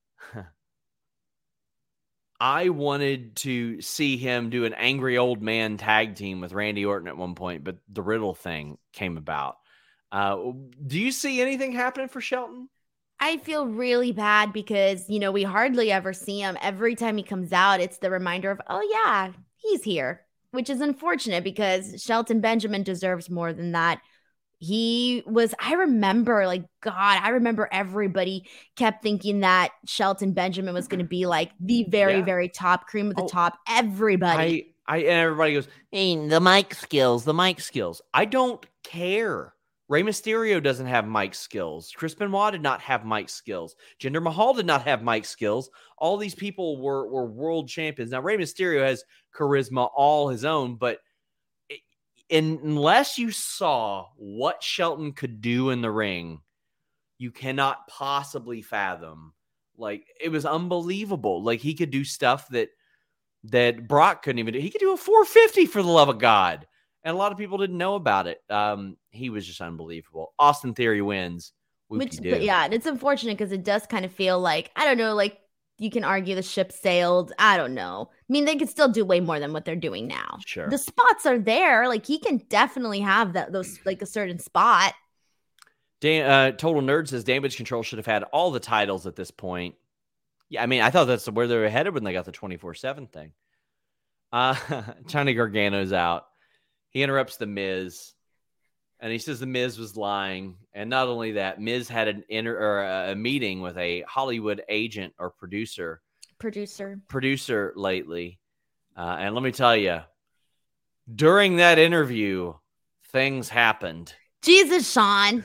D: I wanted to see him do an angry old man tag team with Randy Orton at one point, but the Riddle thing came about. Uh, do you see anything happening for Shelton?
E: I feel really bad because, you know, we hardly ever see him. Every time he comes out, it's the reminder of, oh, yeah, he's here, which is unfortunate because Shelton Benjamin deserves more than that. He was, I remember, like, God, I remember everybody kept thinking that Shelton Benjamin was going to be like the very,
D: Yeah.
E: very top, cream of the
D: Oh,
E: top. Everybody.
D: I, I, and everybody goes, hey, the mic skills, the mic skills. I don't care. Rey Mysterio doesn't have mic skills. Chris Benoit did not have mic skills. Jinder Mahal did not have mic skills. All these people were, were world champions. Now, Rey Mysterio has charisma all his own, but it, unless you saw what Shelton could do in the ring, you cannot possibly fathom. Like, it was unbelievable. Like, he could do stuff that that Brock couldn't even do. He could do a four fifty for the love of God. And a lot of people didn't know about it. Um, he was just unbelievable. Austin Theory wins.
E: Which, but yeah, it's unfortunate because it does kind of feel like, I don't know, like you can argue the ship sailed. I don't know. I mean, they could still do way more than what they're doing now.
D: Sure.
E: The spots are there. Like he can definitely have that, those, like a certain spot.
D: Dan, uh, Total Nerd says Damage Control should have had all the titles at this point. Yeah, I mean, I thought that's where they were headed when they got the twenty-four seven thing. Uh, Johnny Gargano's out. He interrupts The Miz, and he says The Miz was lying. And not only that, Miz had an inter- or a meeting with a Hollywood agent or producer.
E: Producer.
D: Producer lately. Uh, and let me tell you, during that interview, things happened.
E: Jesus, Sean.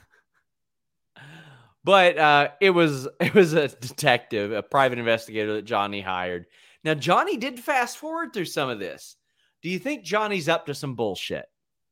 D: But uh, it was it was a detective, a private investigator that Johnny hired. Now, Johnny did fast forward through some of this. Do you think Johnny's up to some bullshit?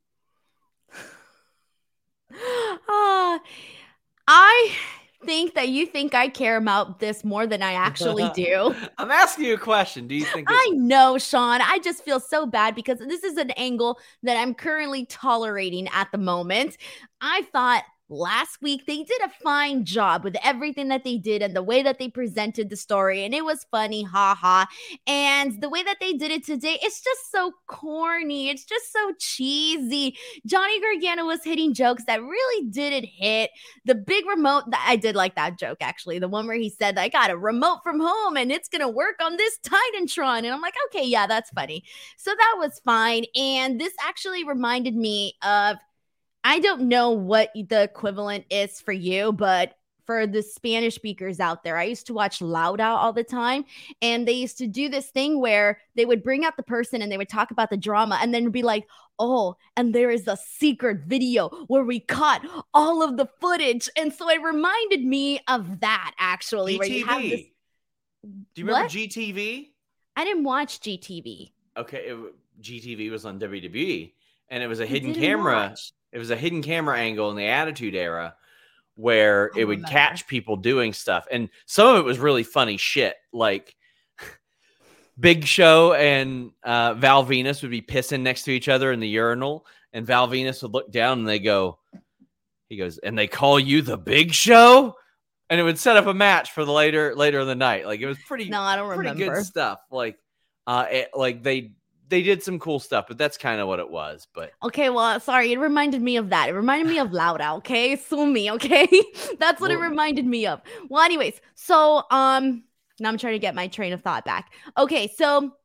E: Uh, I think that you think I care about this more than I actually do.
D: I'm asking you a question. Do you think
E: I know, Sean. I just feel so bad because this is an angle that I'm currently tolerating at the moment. I thought last week they did a fine job with everything that they did and the way that they presented the story, and it was funny, haha. And the way that they did it today, it's just so corny. It's just so cheesy. Johnny Gargano was hitting jokes that really didn't hit. The big remote, I did like that joke, actually. The one where he said, I got a remote from home and it's going to work on this Titantron. And I'm like, okay, yeah, that's funny. So that was fine. And this actually reminded me of, I don't know what the equivalent is for you, but for the Spanish speakers out there, I used to watch Loud Out all the time. And they used to do this thing where they would bring out the person and they would talk about the drama and then be like, oh, and there is a secret video where we caught all of the footage. And so it reminded me of that, actually.
D: G T V.
E: Where you have this...
D: Do you remember
E: What?
D: G T V?
E: I didn't watch G T V.
D: Okay, it, G T V was on W W E, and it was a
E: I
D: hidden
E: didn't
D: camera.
E: watch.
D: It was a hidden camera angle in the Attitude Era where
E: I
D: it would
E: remember.
D: catch people doing stuff. And some of it was really funny shit. Like Big Show and uh, Val Venus would be pissing next to each other in the urinal. And Val Venus would look down and they go, he goes, and they call you the Big Show? And it would set up a match for the later later in the night. Like it was pretty,
E: No, I don't
D: pretty
E: remember.
D: good stuff. Like, uh, it, like they they did some cool stuff, but that's kind of what it was. But
E: Okay, well, sorry. It reminded me of that. It reminded me of Loud Out, okay? Sue me, okay? That's what it
D: Well-
E: reminded me of. Well, anyways, so um now I'm trying to get my train of thought back. Okay, so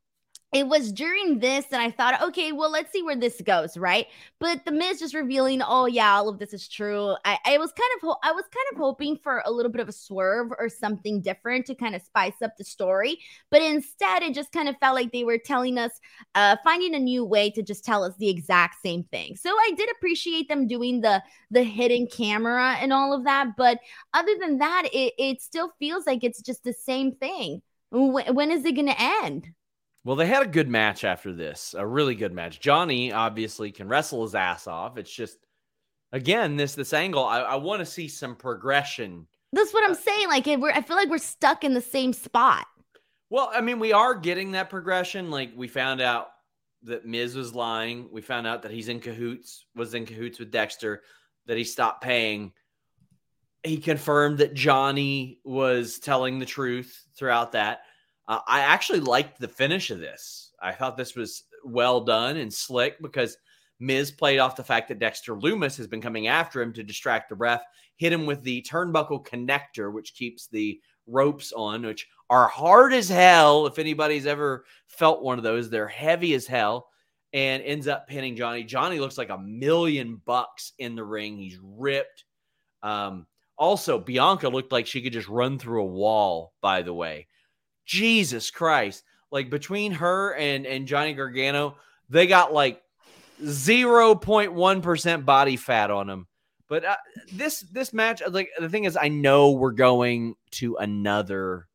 E: it was during this that I thought, okay, well, let's see where this goes, right? But the Miz just revealing, oh yeah, all of this is true. I, I was kind of, ho- I was kind of hoping for a little bit of a swerve or something different to kind of spice up the story. But instead, it just kind of felt like they were telling us, uh, finding a new way to just tell us the exact same thing. So I did appreciate them doing the the hidden camera and all of that. But other than that, it it still feels like it's just the same thing. When, when is it going to end?
D: Well, they had a good match after this, a really good match. Johnny obviously can wrestle his ass off. It's just, again, this this angle, I, I want to see some progression.
E: That's what I'm saying. Like, it, we're, I feel like we're stuck in the same spot.
D: Well, I mean, we are getting that progression. Like, we found out that Miz was lying. We found out that he's in cahoots, was in cahoots with Dexter, that he stopped paying. He confirmed that Johnny was telling the truth throughout that. Uh, I actually liked the finish of this. I thought this was well done and slick because Miz played off the fact that Dexter Lumis has been coming after him to distract the ref, hit him with the turnbuckle connector, which keeps the ropes on, which are hard as hell. If anybody's ever felt one of those, they're heavy as hell, and ends up pinning Johnny. Johnny looks like a million bucks in the ring. He's ripped. Um, also, Bianca looked like she could just run through a wall, by the way. Jesus Christ. Like between her and, and Johnny Gargano, they got like zero point one percent body fat on them. But uh, this this match, like the thing is, I know we're going to another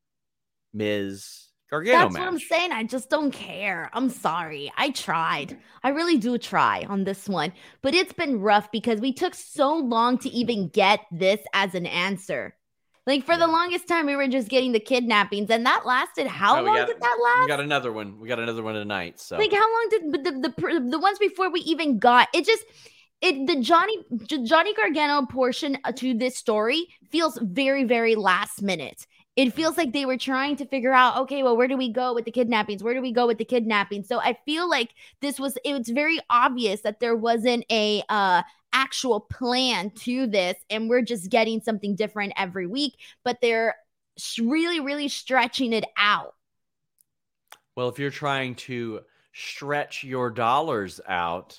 D: Miz Gargano
E: That's
D: match.
E: what I'm saying. I just don't care. I'm sorry. I tried. I really do try on this one. But it's been rough because we took so long to even get this as an answer. Like, for the longest time, we were just getting the kidnappings, and that lasted, how
D: Oh, we
E: long
D: got-
E: did that last?
D: We got another one. We got another one tonight. So
E: Like, how long did the, the, the, the ones before we even got, it just, it the Johnny, Johnny Gargano portion to this story feels very, very last minute. It feels like they were trying to figure out, okay, well, where do we go with the kidnappings? Where do we go with the kidnappings? So I feel like this was, it was very obvious that there wasn't a, uh, actual plan to this, and we're just getting something different every week, but they're really, really stretching it out.
D: Well, if you're trying to stretch your dollars out,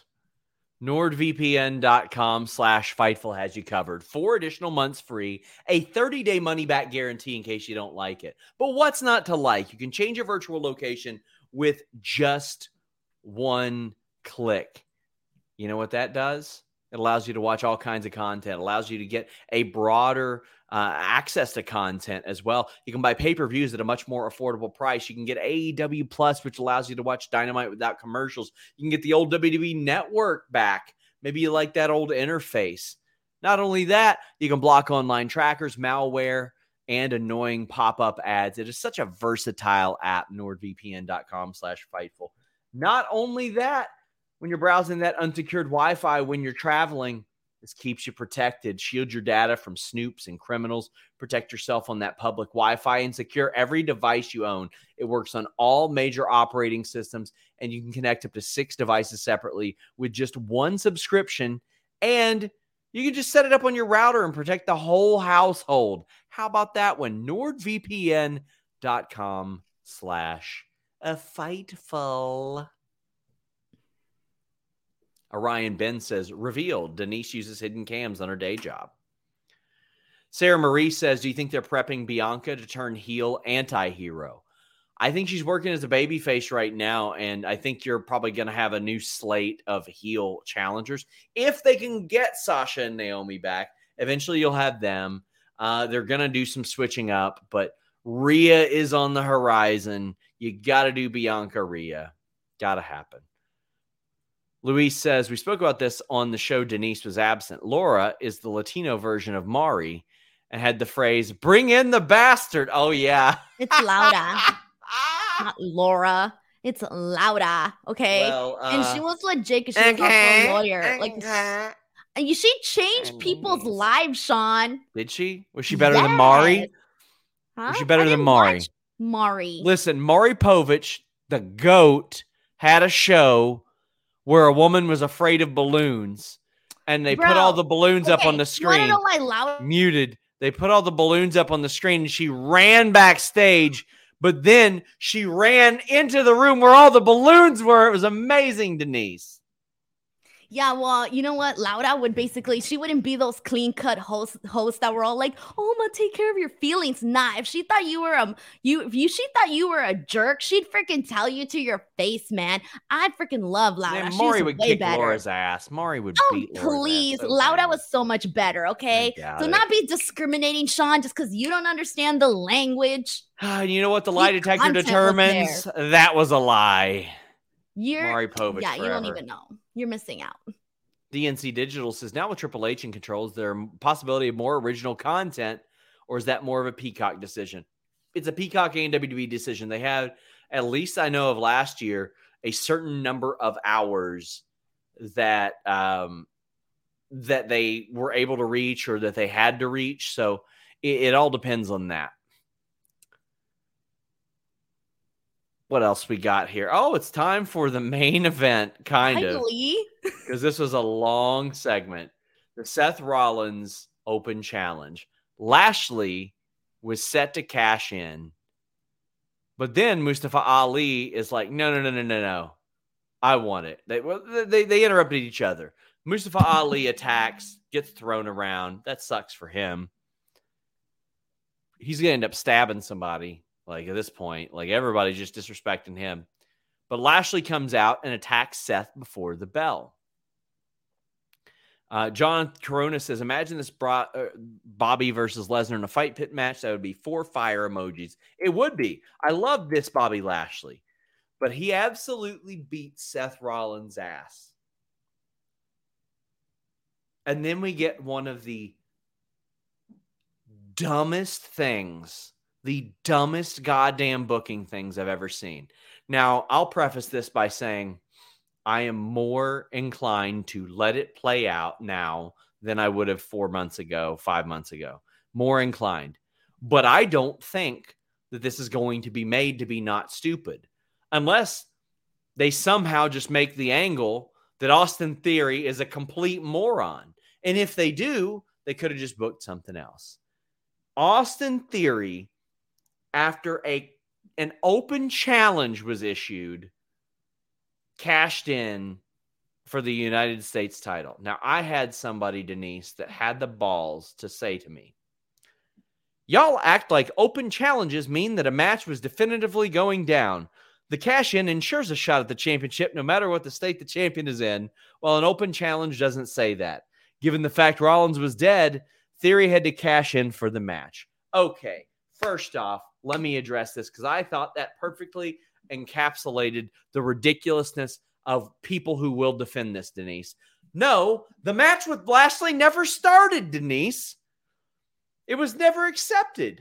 D: NordVPN.com slash Fightful has you covered. Four additional months free, a thirty-day money-back guarantee in case you don't like it. But what's not to like? You can change your virtual location with just one click. You know what that does? It allows you to watch all kinds of content, allows you to get a broader uh, access to content as well. You can buy pay-per-views at a much more affordable price. You can get A E W Plus, which allows you to watch Dynamite without commercials. You can get the old W W E Network back. Maybe you like that old interface. Not only that, you can block online trackers, malware, and annoying pop-up ads. It is such a versatile app, NordVPN.com slash Fightful. Not only that, when you're browsing that unsecured Wi-Fi when you're traveling, this keeps you protected. Shield your data from snoops and criminals. Protect yourself on that public Wi-Fi and secure every device you own. It works on all major operating systems, and you can connect up to six devices separately with just one subscription. And you can just set it up on your router and protect the whole household. How about that one? NordVPN.com slash a Fightful. Orion Ben says, revealed, Denise uses hidden cams on her day job. Sarah Marie says, do you think they're prepping Bianca to turn heel anti-hero? I think she's working as a babyface right now, and I think you're probably going to have a new slate of heel challengers. If they can get Sasha and Naomi back, eventually you'll have them. Uh, they're going to do some switching up, but Rhea is on the horizon. You got to do Bianca Rhea. Got to happen. Luis says, we spoke about this on the show Denise was absent. Laura is the Latino version of Mari and had the phrase, bring in the bastard. Oh, yeah.
E: It's Laura, not Laura. It's Laura, okay?
D: Well, uh,
E: and she was legit because she was
D: okay,
E: also a lawyer. Like, and you, she changed people's lives, Sean.
D: Did she? Was she better than Mari?
E: Huh?
D: Was she better
E: I
D: than
E: didn't
D: Mari?
E: watch Mari.
D: Listen, Maury Povich, the GOAT, had a show where a woman was afraid of balloons, and they
E: Bro,
D: put all the balloons
E: okay,
D: up on the
E: You want to
D: screen.
E: know why Laura?
D: Muted. They put all the balloons up on the screen, and she ran backstage, But then she ran into the room where all the balloons were. It was amazing, Denise.
E: Yeah, well, you know what? Laura would basically, she wouldn't be those clean-cut hosts hosts that were all like, "Oh, I'm gonna take care of your feelings." Nah, if she thought you were um, you if you she thought you were a jerk, she'd freaking tell you to your face, man. I'd freaking love Laura.
D: Man,
E: She's
D: Maury would
E: way
D: kick
E: better.
D: Laura's ass. Maury would
E: Oh,
D: beat Laura's
E: please.
D: ass so
E: Laura
D: bad.
E: was so much better, okay?
D: I doubt
E: So
D: it.
E: not be discriminating, Sean, just because you don't understand the language.
D: You know what the lie
E: The
D: detector
E: content was
D: determines? That was a lie.
E: You're
D: Maury Povich
E: yeah, you don't
D: forever.
E: even know. You're missing out.
D: D N C Digital says, now with Triple H in control, is there a possibility of more original content, or is that more of a Peacock decision? It's a Peacock and W W E decision. They had, at least I know of last year, a certain number of hours that um, that they were able to reach or that they had to reach. So it, it all depends on that. What else we got here? Oh, it's time for the main event, kind of. Because this was a long segment. The Seth Rollins Open Challenge. Lashley was set to cash in. But then Mustafa Ali is like, no, no, no, no, no, no. I want it. They, well, they, they interrupted each other. Mustafa Ali attacks, gets thrown around. That sucks for him. He's going to end up stabbing somebody. Like at this point, like everybody's just disrespecting him. But Lashley comes out and attacks Seth before the bell. Uh, John Corona says, imagine this brought, uh, Bobby versus Lesnar in a fight pit match. That would be four fire emojis. It would be. I love this Bobby Lashley. But he absolutely beat Seth Rollins' ass. And then we get one of the dumbest things, the dumbest goddamn booking things I've ever seen. Now, I'll preface this by saying I am more inclined to let it play out now than I would have four months ago, five months ago. More inclined. But I don't think that this is going to be made to be not stupid. Unless they somehow just make the angle that Austin Theory is a complete moron. And if they do, they could have just booked something else. Austin Theory, after a an open challenge was issued, cashed in for the United States title. Now, I had somebody, Denise, that had the balls to say to me, y'all act like open challenges mean that a match was definitively going down. The cash-in ensures a shot at the championship no matter what the state the champion is in, while an open challenge doesn't say that. Given the fact Rollins was dead, Theory had to cash in for the match. Okay, first off, let me address this because I thought that perfectly encapsulated the ridiculousness of people who will defend this, Denise. No, the match with Lashley never started, Denise. It was never accepted.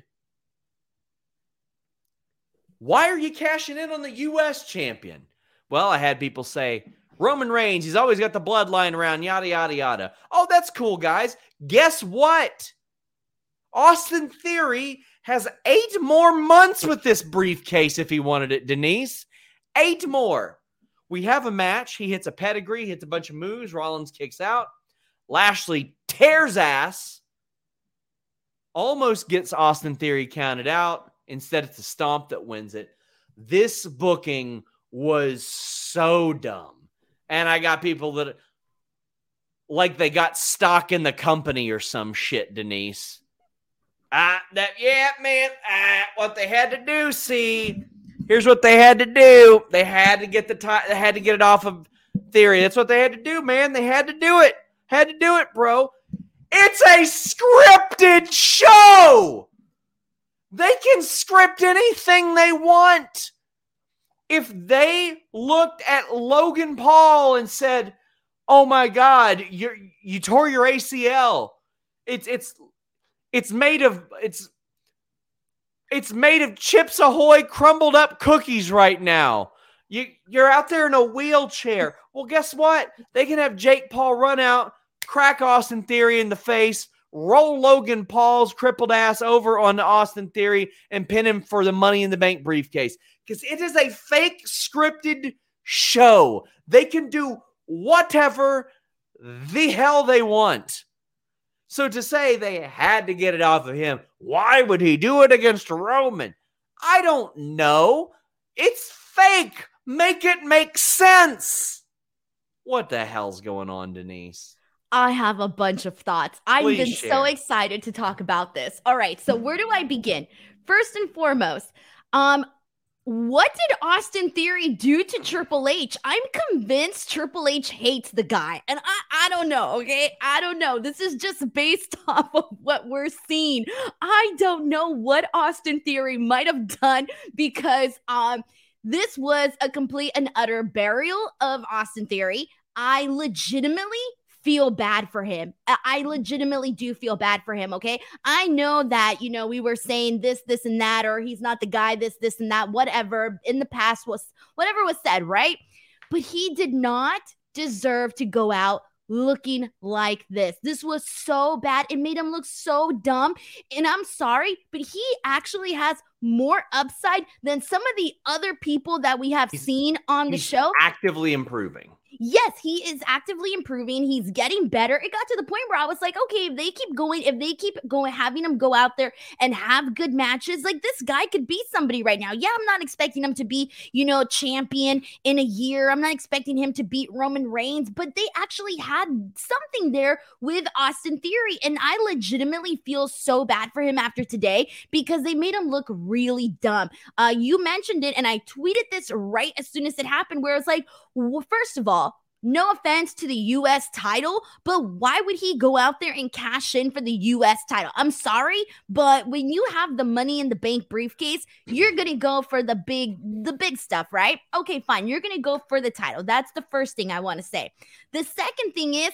D: Why are you cashing in on the U S champion? Well, I had people say, Roman Reigns, he's always got the bloodline around, yada, yada, yada. Oh, that's cool, guys. Guess what? Austin Theory has eight more months with this briefcase if he wanted it, Denise. Eight more. We have a match. He hits a pedigree, hits a bunch of moves. Rollins kicks out. Lashley tears ass. Almost gets Austin Theory counted out. Instead, it's a stomp that wins it. This booking was so dumb. And I got people that, like they got stock in the company or some shit, Denise. Ah, that, yeah, man, ah, what they had to do, see, here's what they had to do. They had to get the t- they had to get it off of Theory. That's what they had to do, man. They had to do it. Had to do it, bro. It's a scripted show. They can script anything they want. If they looked at Logan Paul and said, oh my God, you you tore your A C L. It's it's it's made of it's it's made of Chips Ahoy crumbled up cookies right now. You you're out there in a wheelchair. Well, guess what? They can have Jake Paul run out, crack Austin Theory in the face, roll Logan Paul's crippled ass over on Austin Theory, and pin him for the Money in the Bank briefcase. Because it is a fake scripted show. They can do whatever the hell they want. So to say they had to get it off of him, why would he do it against Roman? I don't know. It's fake. Make it make sense. What the hell's going on, Denise?
E: I have a bunch of thoughts. I've
D: Please
E: been
D: share.
E: so excited to talk about this. All right, so where do I begin? First and foremost, um, what did Austin Theory do to Triple H? I'm convinced Triple H hates the guy. And I, I don't know, okay? I don't know. This is just based off of what we're seeing. I don't know what Austin Theory might have done because um, this was a complete and utter burial of Austin Theory. I legitimately feel bad for him. I legitimately do feel bad for him, okay? I know that, you know, we were saying this, this, and that, or he's not the guy, this, this, and that, whatever in the past was, whatever was said, right? But he did not deserve to go out looking like this. This was so bad. It made him look so dumb. And I'm sorry, but he actually has more upside than some of the other people that we have
D: He's,
E: seen on the show.
D: Actively improving.
E: Yes, he is actively improving. He's getting better. It got to the point where I was like, okay, if they keep going, if they keep going, having him go out there and have good matches, like this guy could beat somebody right now. Yeah, I'm not expecting him to be, you know, champion in a year. I'm not expecting him to beat Roman Reigns, but they actually had something there with Austin Theory. And I legitimately feel so bad for him after today because they made him look really dumb. Uh, you mentioned it, and I tweeted this right as soon as it happened, where it's like, well, first of all, no offense to the U S title, but why would he go out there and cash in for the U S title? I'm sorry, but when you have the Money in the Bank briefcase, you're going to go for the big, the big stuff, right? Okay, fine. You're going to go for the title. That's the first thing I want to say. The second thing is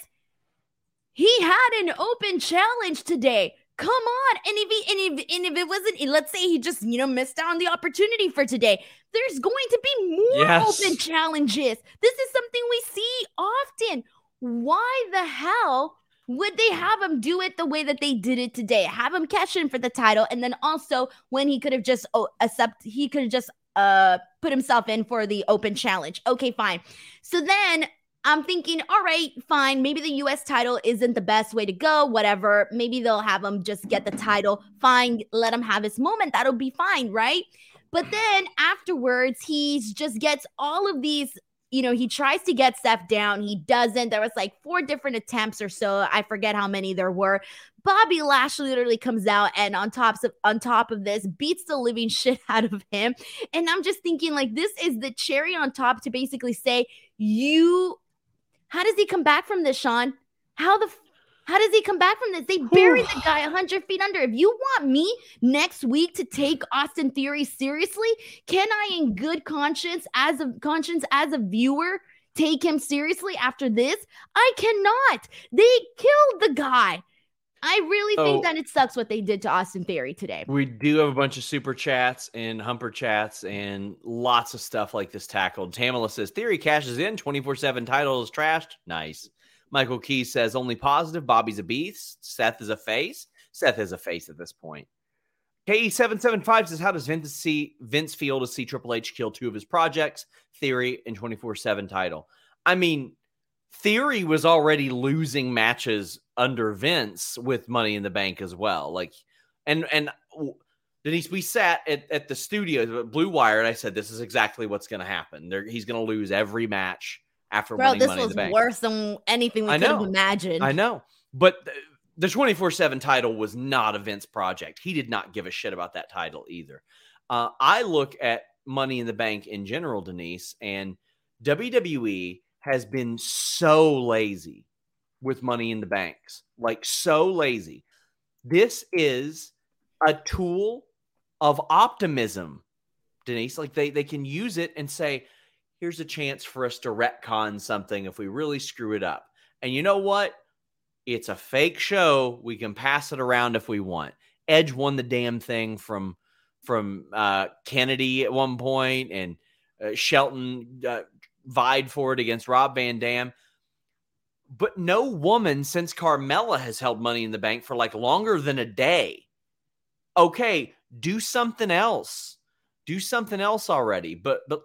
E: he had an open challenge today. Come on. And if he, and if, and if it wasn't, let's say he just, you know, missed out on the opportunity for today, there's going to be more
D: yes.
E: open challenges. This is something we see often. Why the hell would they have him do it the way that they did it today? Have him cash in for the title. And then also when he could have just oh, accept, he could have just uh, put himself in for the open challenge. Okay, fine. So then I'm thinking, all right, fine. Maybe the U S title isn't the best way to go, whatever. Maybe they'll have him just get the title. Fine, let him have his moment. That'll be fine, right? But then afterwards, he just gets all of these, you know, he tries to get Seth down. He doesn't. There was like four different attempts or so. I forget how many there were. Bobby Lashley literally comes out and on top of, on top of this, beats the living shit out of him. And I'm just thinking like, this is the cherry on top to basically say, you... How does he come back from this, Sean? How the, how does he come back from this? They buried the guy one hundred feet under. If you want me next week to take Austin Theory seriously, can I, in good conscience, as a conscience as a viewer, take him seriously after this? I cannot. They killed the guy. I really
D: so,
E: think that it sucks what they did to Austin Theory today.
D: We do have a bunch of super chats and humper chats and lots of stuff like this tackled. Tamala says, Theory cashes in, twenty-four seven title is trashed. Nice. Michael Keys says, only positive. Bobby's a beast. Seth is a face. Seth is a face at this point. K E seven seven five says, how does Vince see Vince feel to see Triple H kill two of his projects, Theory and twenty-four seven title? I mean, Theory was already losing matches under Vince with Money in the Bank as well. Like, and, and Denise, we sat at, at the studio, Blue Wire, and I said, this is exactly what's going to happen. They're, he's going to lose every match after
E: Bro,
D: winning
E: this
D: Money in the Bank.
E: was worse than anything we
D: I
E: could
D: know.
E: have imagined.
D: I know. But the, the twenty-four seven title was not a Vince project. He did not give a shit about that title either. Uh, I look at Money in the Bank in general, Denise, and W W E has been so lazy with Money in the Banks, like so lazy. This is a tool of optimism, Denise. Like they, they can use it and say, here's a chance for us to retcon something if we really screw it up. And you know what? It's a fake show. We can pass it around if we want. Edge won the damn thing from, from uh, Kennedy at one point, and uh, Shelton uh, vied for it against Rob Van Dam. But no woman since Carmella has held Money in the Bank for like longer than a day. Okay, do something else. Do something else already. But but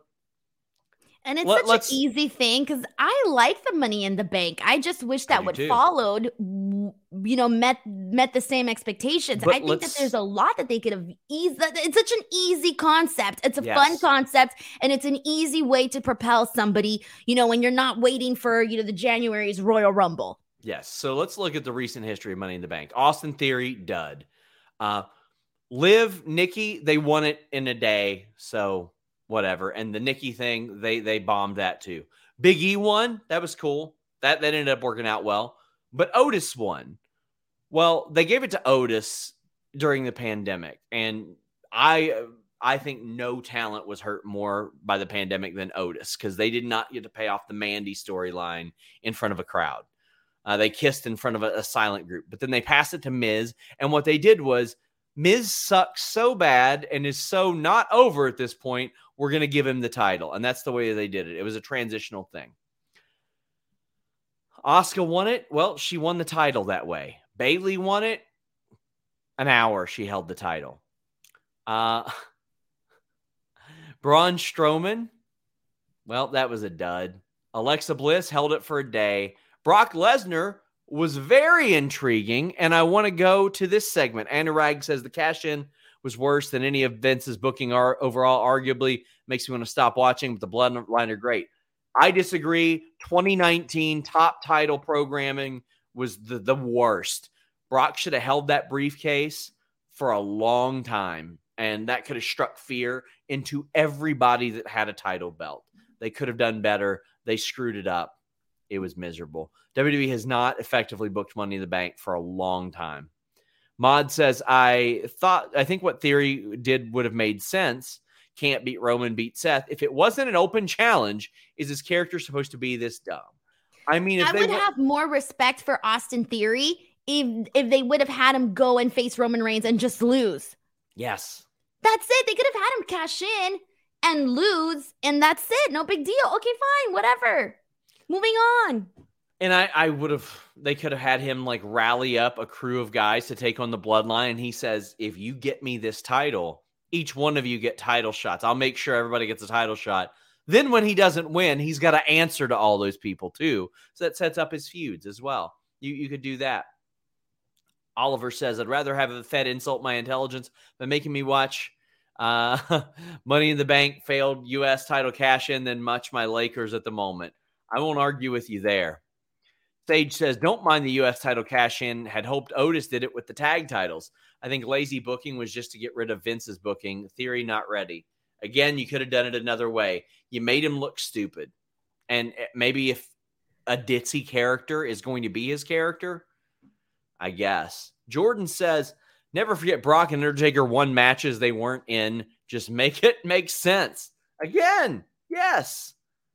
E: And it's
D: Let,
E: such
D: let's,
E: an easy thing because I like the Money in the Bank. I just wish that
D: do
E: would
D: too.
E: followed, you know, met met the same expectations.
D: But
E: I think that there's a lot that they could have eased. It's such an easy concept. It's a
D: Yes.
E: fun concept, and it's an easy way to propel somebody, you know, when you're not waiting for, you know, the January's Royal Rumble.
D: Yes. So let's look at the recent history of Money in the Bank. Austin Theory, dud. Uh, Liv, Nikki, they won it in a day, so whatever. And the Nikki thing, they they bombed that too. Big E won. That was cool. That, that ended up working out well. But Otis won. Well, they gave it to Otis during the pandemic. And I I think no talent was hurt more by the pandemic than Otis, because they did not get to pay off the Mandy storyline in front of a crowd. Uh, they kissed in front of a, a silent group. But then they passed it to Miz. And what they did was, Miz sucks so bad and is so not over at this point, we're going to give him the title. And that's the way they did it. It was a transitional thing. Asuka won it. Well, she won the title that way. Bayley won it. An hour she held the title. Uh, Braun Strowman, well, that was a dud. Alexa Bliss held it for a day. Brock Lesnar was very intriguing, and I want to go to this segment. Anurag says the cash-in was worse than any of Vince's booking are overall. Arguably makes me want to stop watching, but the Bloodline are great. I disagree. twenty nineteen top title programming was the, the worst. Brock should have held that briefcase for a long time, and that could have struck fear into everybody that had a title belt. They could have done better. They screwed it up. It was miserable. W W E has not effectively booked Money in the Bank for a long time. Mod says, I thought, I think what Theory did would have made sense. Can't beat Roman, beat Seth. If it wasn't an open challenge, is his character supposed to be this dumb? I mean, if
E: I
D: they
E: would
D: w-
E: have more respect for Austin Theory if if they would have had him go and face Roman Reigns and just lose.
D: Yes.
E: That's it. They could have had him cash in and lose, and that's it. No big deal. Okay, fine, whatever. Moving on.
D: And I, I would have, they could have had him like rally up a crew of guys to take on the Bloodline. And he says, if you get me this title, each one of you get title shots. I'll make sure everybody gets a title shot. Then when he doesn't win, he's got to answer to all those people too. So that sets up his feuds as well. You, you could do that. Oliver says, I'd rather have a Fed insult my intelligence than making me watch uh, Money in the Bank failed U S title cash in than much my Lakers at the moment. I won't argue with you there. Sage says, don't mind the U S title cash in. Had hoped Otis did it with the tag titles. I think lazy booking was just to get rid of Vince's booking. Theory not ready. Again, you could have done it another way. You made him look stupid. And maybe if a ditzy character is going to be his character, I guess. Jordan says, never forget Brock and Undertaker won matches they weren't in. Just make it make sense. Again, yes.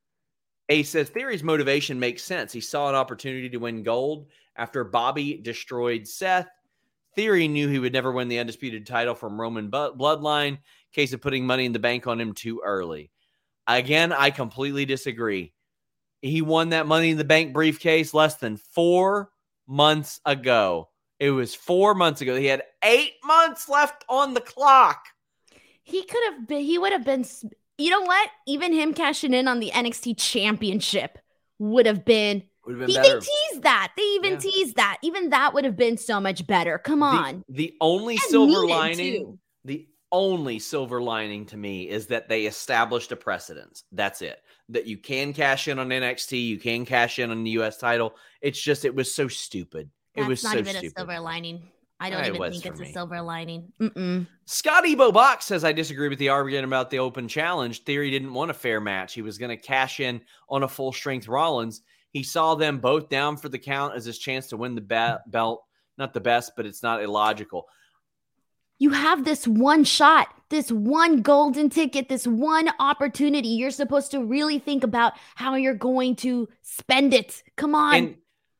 D: A says, Theory's motivation makes sense. He saw an opportunity to win gold after Bobby destroyed Seth. Theory knew he would never win the undisputed title from Roman Bloodline. Case of putting Money in the Bank on him too early. Again, I completely disagree. He won that Money in the Bank briefcase less than four months ago. It was four months ago. He had eight months left on the clock.
E: He could have been, he would have been, you know what? Even him cashing in on the N X T championship would have been,
D: would have been
E: he,
D: better.
E: they teased that. They even
D: Yeah.
E: teased that. Even that would have been so much better. Come on.
D: The, the only
E: And
D: silver
E: needed
D: lining,
E: to.
D: the only silver lining to me is that they established a precedence. That's it. That you can cash in on N X T, you can cash in on the U S title. It's just, it was so stupid. It
E: That's
D: was
E: not
D: so
E: even
D: stupid.
E: a silver lining. I don't
D: It
E: even
D: was
E: think
D: for
E: it's
D: me.
E: a silver lining. Mm-mm.
D: Scotty Bobach says, I disagree with the argument about the open challenge. Theory didn't want a fair match. He was going to cash in on a full-strength Rollins. He saw them both down for the count as his chance to win the ba- belt. Not the best, but it's not illogical.
E: You have this one shot, this one golden ticket, this one opportunity. You're supposed to really think about how you're going to spend it. Come on.
D: And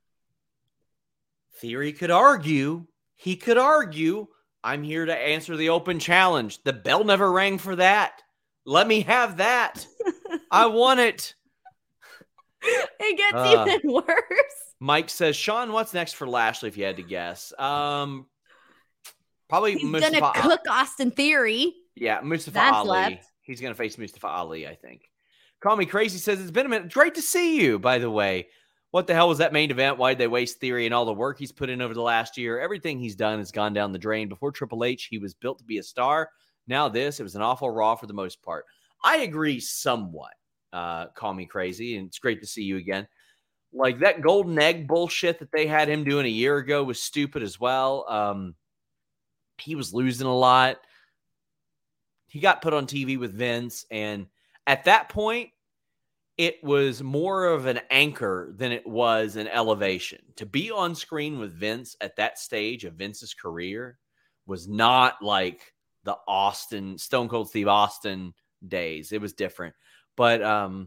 D: Theory could argue, he could argue, I'm here to answer the open challenge. The bell never rang for that. Let me have that. I want it.
E: It gets
D: Uh,
E: even worse.
D: Mike says, Sean, what's next for Lashley if you had to guess? Um, probably
E: He's
D: Mustafa.
E: going to cook Austin Theory.
D: Yeah, Mustafa
E: That's
D: Ali.
E: left.
D: He's going to face Mustafa Ali, I think. Call Me Crazy says, it's been a minute. Great to see you, by the way. What the hell was that main event? Why did they waste Theory and all the work he's put in over the last year? Everything he's done has gone down the drain. Before Triple H, he was built to be a star. Now this, it was an awful Raw for the most part. I agree somewhat. Uh, call me crazy, and it's great to see you again. Like that golden egg bullshit that they had him doing a year ago was stupid as well. Um, he was losing a lot. He got put on T V with Vince, and at that point, it was more of an anchor than it was an elevation. To be on screen with Vince at that stage of Vince's career was not like the Austin, Stone Cold Steve Austin days. It was different. But um,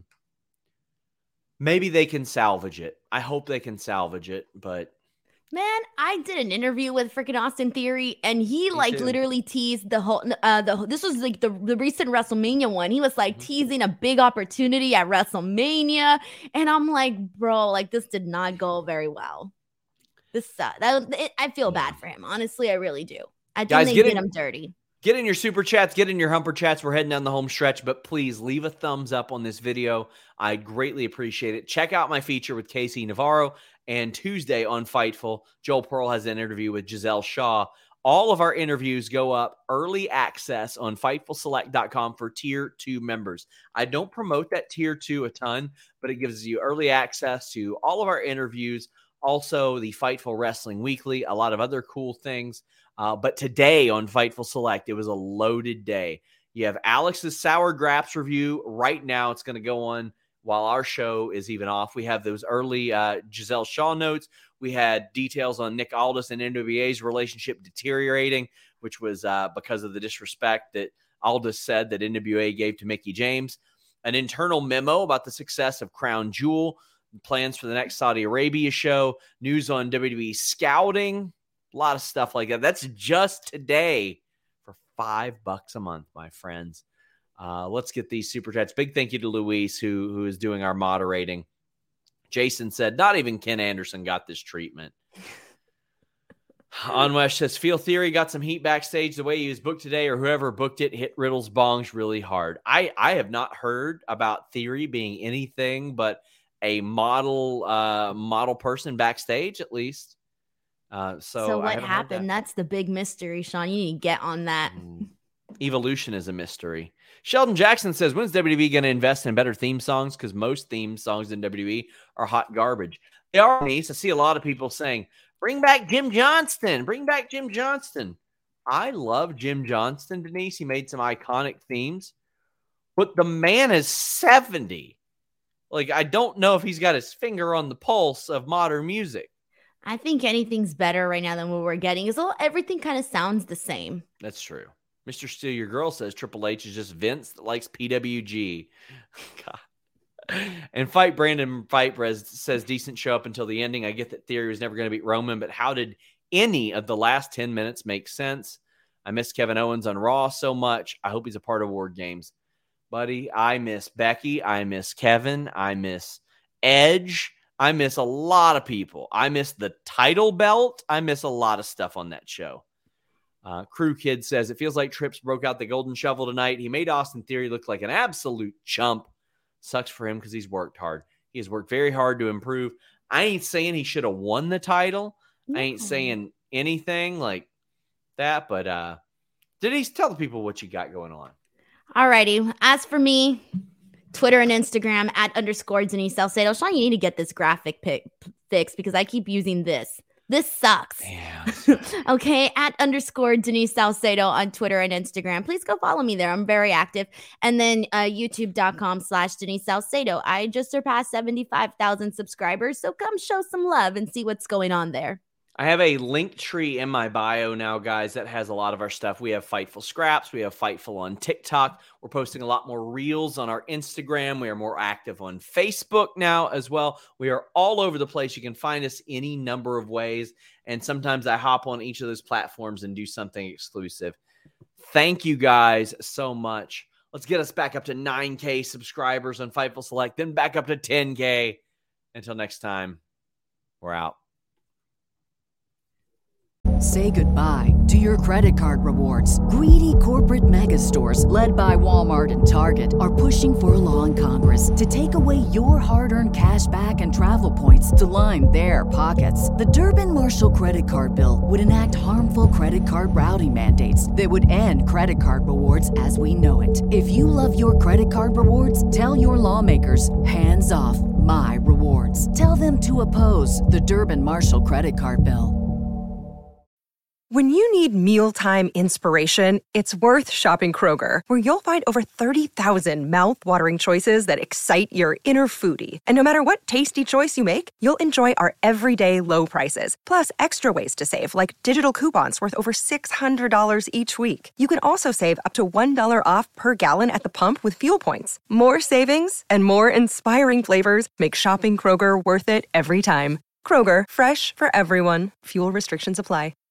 D: maybe they can salvage it. I hope they can salvage it, but
E: man, I did an interview with freaking Austin Theory, and he
D: Me
E: like
D: too.
E: literally teased the whole. Uh, the this was like the the recent WrestleMania one. He was like
D: Mm-hmm.
E: teasing a big opportunity at WrestleMania, and I'm like, bro, like this did not go very well. This sucked. That, it, I feel
D: Yeah.
E: bad for him. Honestly, I really do. I think
D: Guys,
E: they
D: get
E: did
D: in-
E: him dirty.
D: Get in your super chats, get in your humper chats. We're heading down the home stretch, but please leave a thumbs up on this video. I greatly appreciate it. Check out my feature with Casey Navarro. And Tuesday on Fightful, Joel Pearl has an interview with Giselle Shaw. All of our interviews go up early access on Fightful Select dot com for Tier two members. I don't promote that Tier two a ton, but it gives you early access to all of our interviews, also the Fightful Wrestling Weekly, a lot of other cool things. Uh, but today on Fightful Select, it was a loaded day. You have Alex's Sour Graps review right now. It's going to go on while our show is even off. We have those early uh, Giselle Shaw notes. We had details on Nick Aldis and N W A's relationship deteriorating, which was uh, because of the disrespect that Aldis said that N W A gave to Mickie James. An internal memo about the success of Crown Jewel, plans for the next Saudi Arabia show, news on W W E scouting, a lot of stuff like that. That's just today for five bucks a month, my friends. Uh, let's get these super chats. Big thank you to Luis, who, who is doing our moderating. Jason said, not even Ken Anderson got this treatment. Onwesh says, Feel Theory got some heat backstage. The way he was booked today, or whoever booked it, hit Riddle's bongs really hard. I, I have not heard about Theory being anything but a model uh, model person backstage, at least. Uh, so,
E: So
D: I
E: what
D: haven't heard
E: happened?
D: that.
E: That's the big mystery, Sean. You need to get on that.
D: Mm. Evolution is a mystery. Sheldon Jackson says, when's W W E going to invest in better theme songs? Because most theme songs in W W E are hot garbage. They are nice. I see a lot of people saying, bring back Jim Johnston. Bring back Jim Johnston. I love Jim Johnston, Denise. He made some iconic themes. But the man is seventy. Like, I don't know if he's got his finger on the pulse of modern music.
E: I think anything's better right now than what we're getting. Is everything kind of sounds the same.
D: That's true. Mister Steal Your Girl says Triple H is just Vince that likes P W G. God. And Fight Brandon Fight Brez says decent show up until the ending. I get that Theory was never going to beat Roman, but how did any of the last ten minutes make sense? I miss Kevin Owens on Raw so much. I hope he's a part of Ward Games. Buddy, I miss Becky. I miss Kevin. I miss Edge. I miss a lot of people. I miss the title belt. I miss a lot of stuff on that show. Uh, Crew Kid says, it feels like Trips broke out the golden shovel tonight. He made Austin Theory look like an absolute chump. Sucks for him because he's worked hard. He has worked very hard to improve. I ain't saying he should have won the title.
E: No.
D: I ain't saying anything like that. But uh, Denise, tell the people what you got going on.
E: Alrighty. As for me, Twitter and Instagram at underscore Denise Salcedo. Sean, you need to get this graphic pic fixed because I keep using this. This sucks.
D: Yeah.
E: Okay, at underscore Denise Salcedo on Twitter and Instagram. Please go follow me there. I'm very active. And then uh, youtube.com slash Denise Salcedo. I just surpassed seventy-five thousand subscribers, so come show some love and see what's going on there.
D: I have a link tree in my bio now, guys, that has a lot of our stuff. We have Fightful Scraps. We have Fightful on TikTok. We're posting a lot more reels on our Instagram. We are more active on Facebook now as well. We are all over the place. You can find us any number of ways. And sometimes I hop on each of those platforms and do something exclusive. Thank you guys so much. Let's get us back up to nine K subscribers on Fightful Select, then back up to ten K. Until next time, we're out.
A: Say goodbye to your credit card rewards. Greedy corporate mega stores, led by Walmart and Target, are pushing for a law in Congress to take away your hard-earned cash back and travel points to line their pockets. The Durbin-Marshall credit card bill would enact harmful credit card routing mandates that would end credit card rewards as we know it. If you love your credit card rewards, tell your lawmakers, hands off my rewards. Tell them to oppose the Durbin-Marshall credit card bill.
F: When you need mealtime inspiration, it's worth shopping Kroger, where you'll find over thirty thousand mouth-watering choices that excite your inner foodie. And no matter what tasty choice you make, you'll enjoy our everyday low prices, plus extra ways to save, like digital coupons worth over six hundred dollars each week. You can also save up to one dollar off per gallon at the pump with fuel points. More savings and more inspiring flavors make shopping Kroger worth it every time. Kroger, fresh for everyone. Fuel restrictions apply.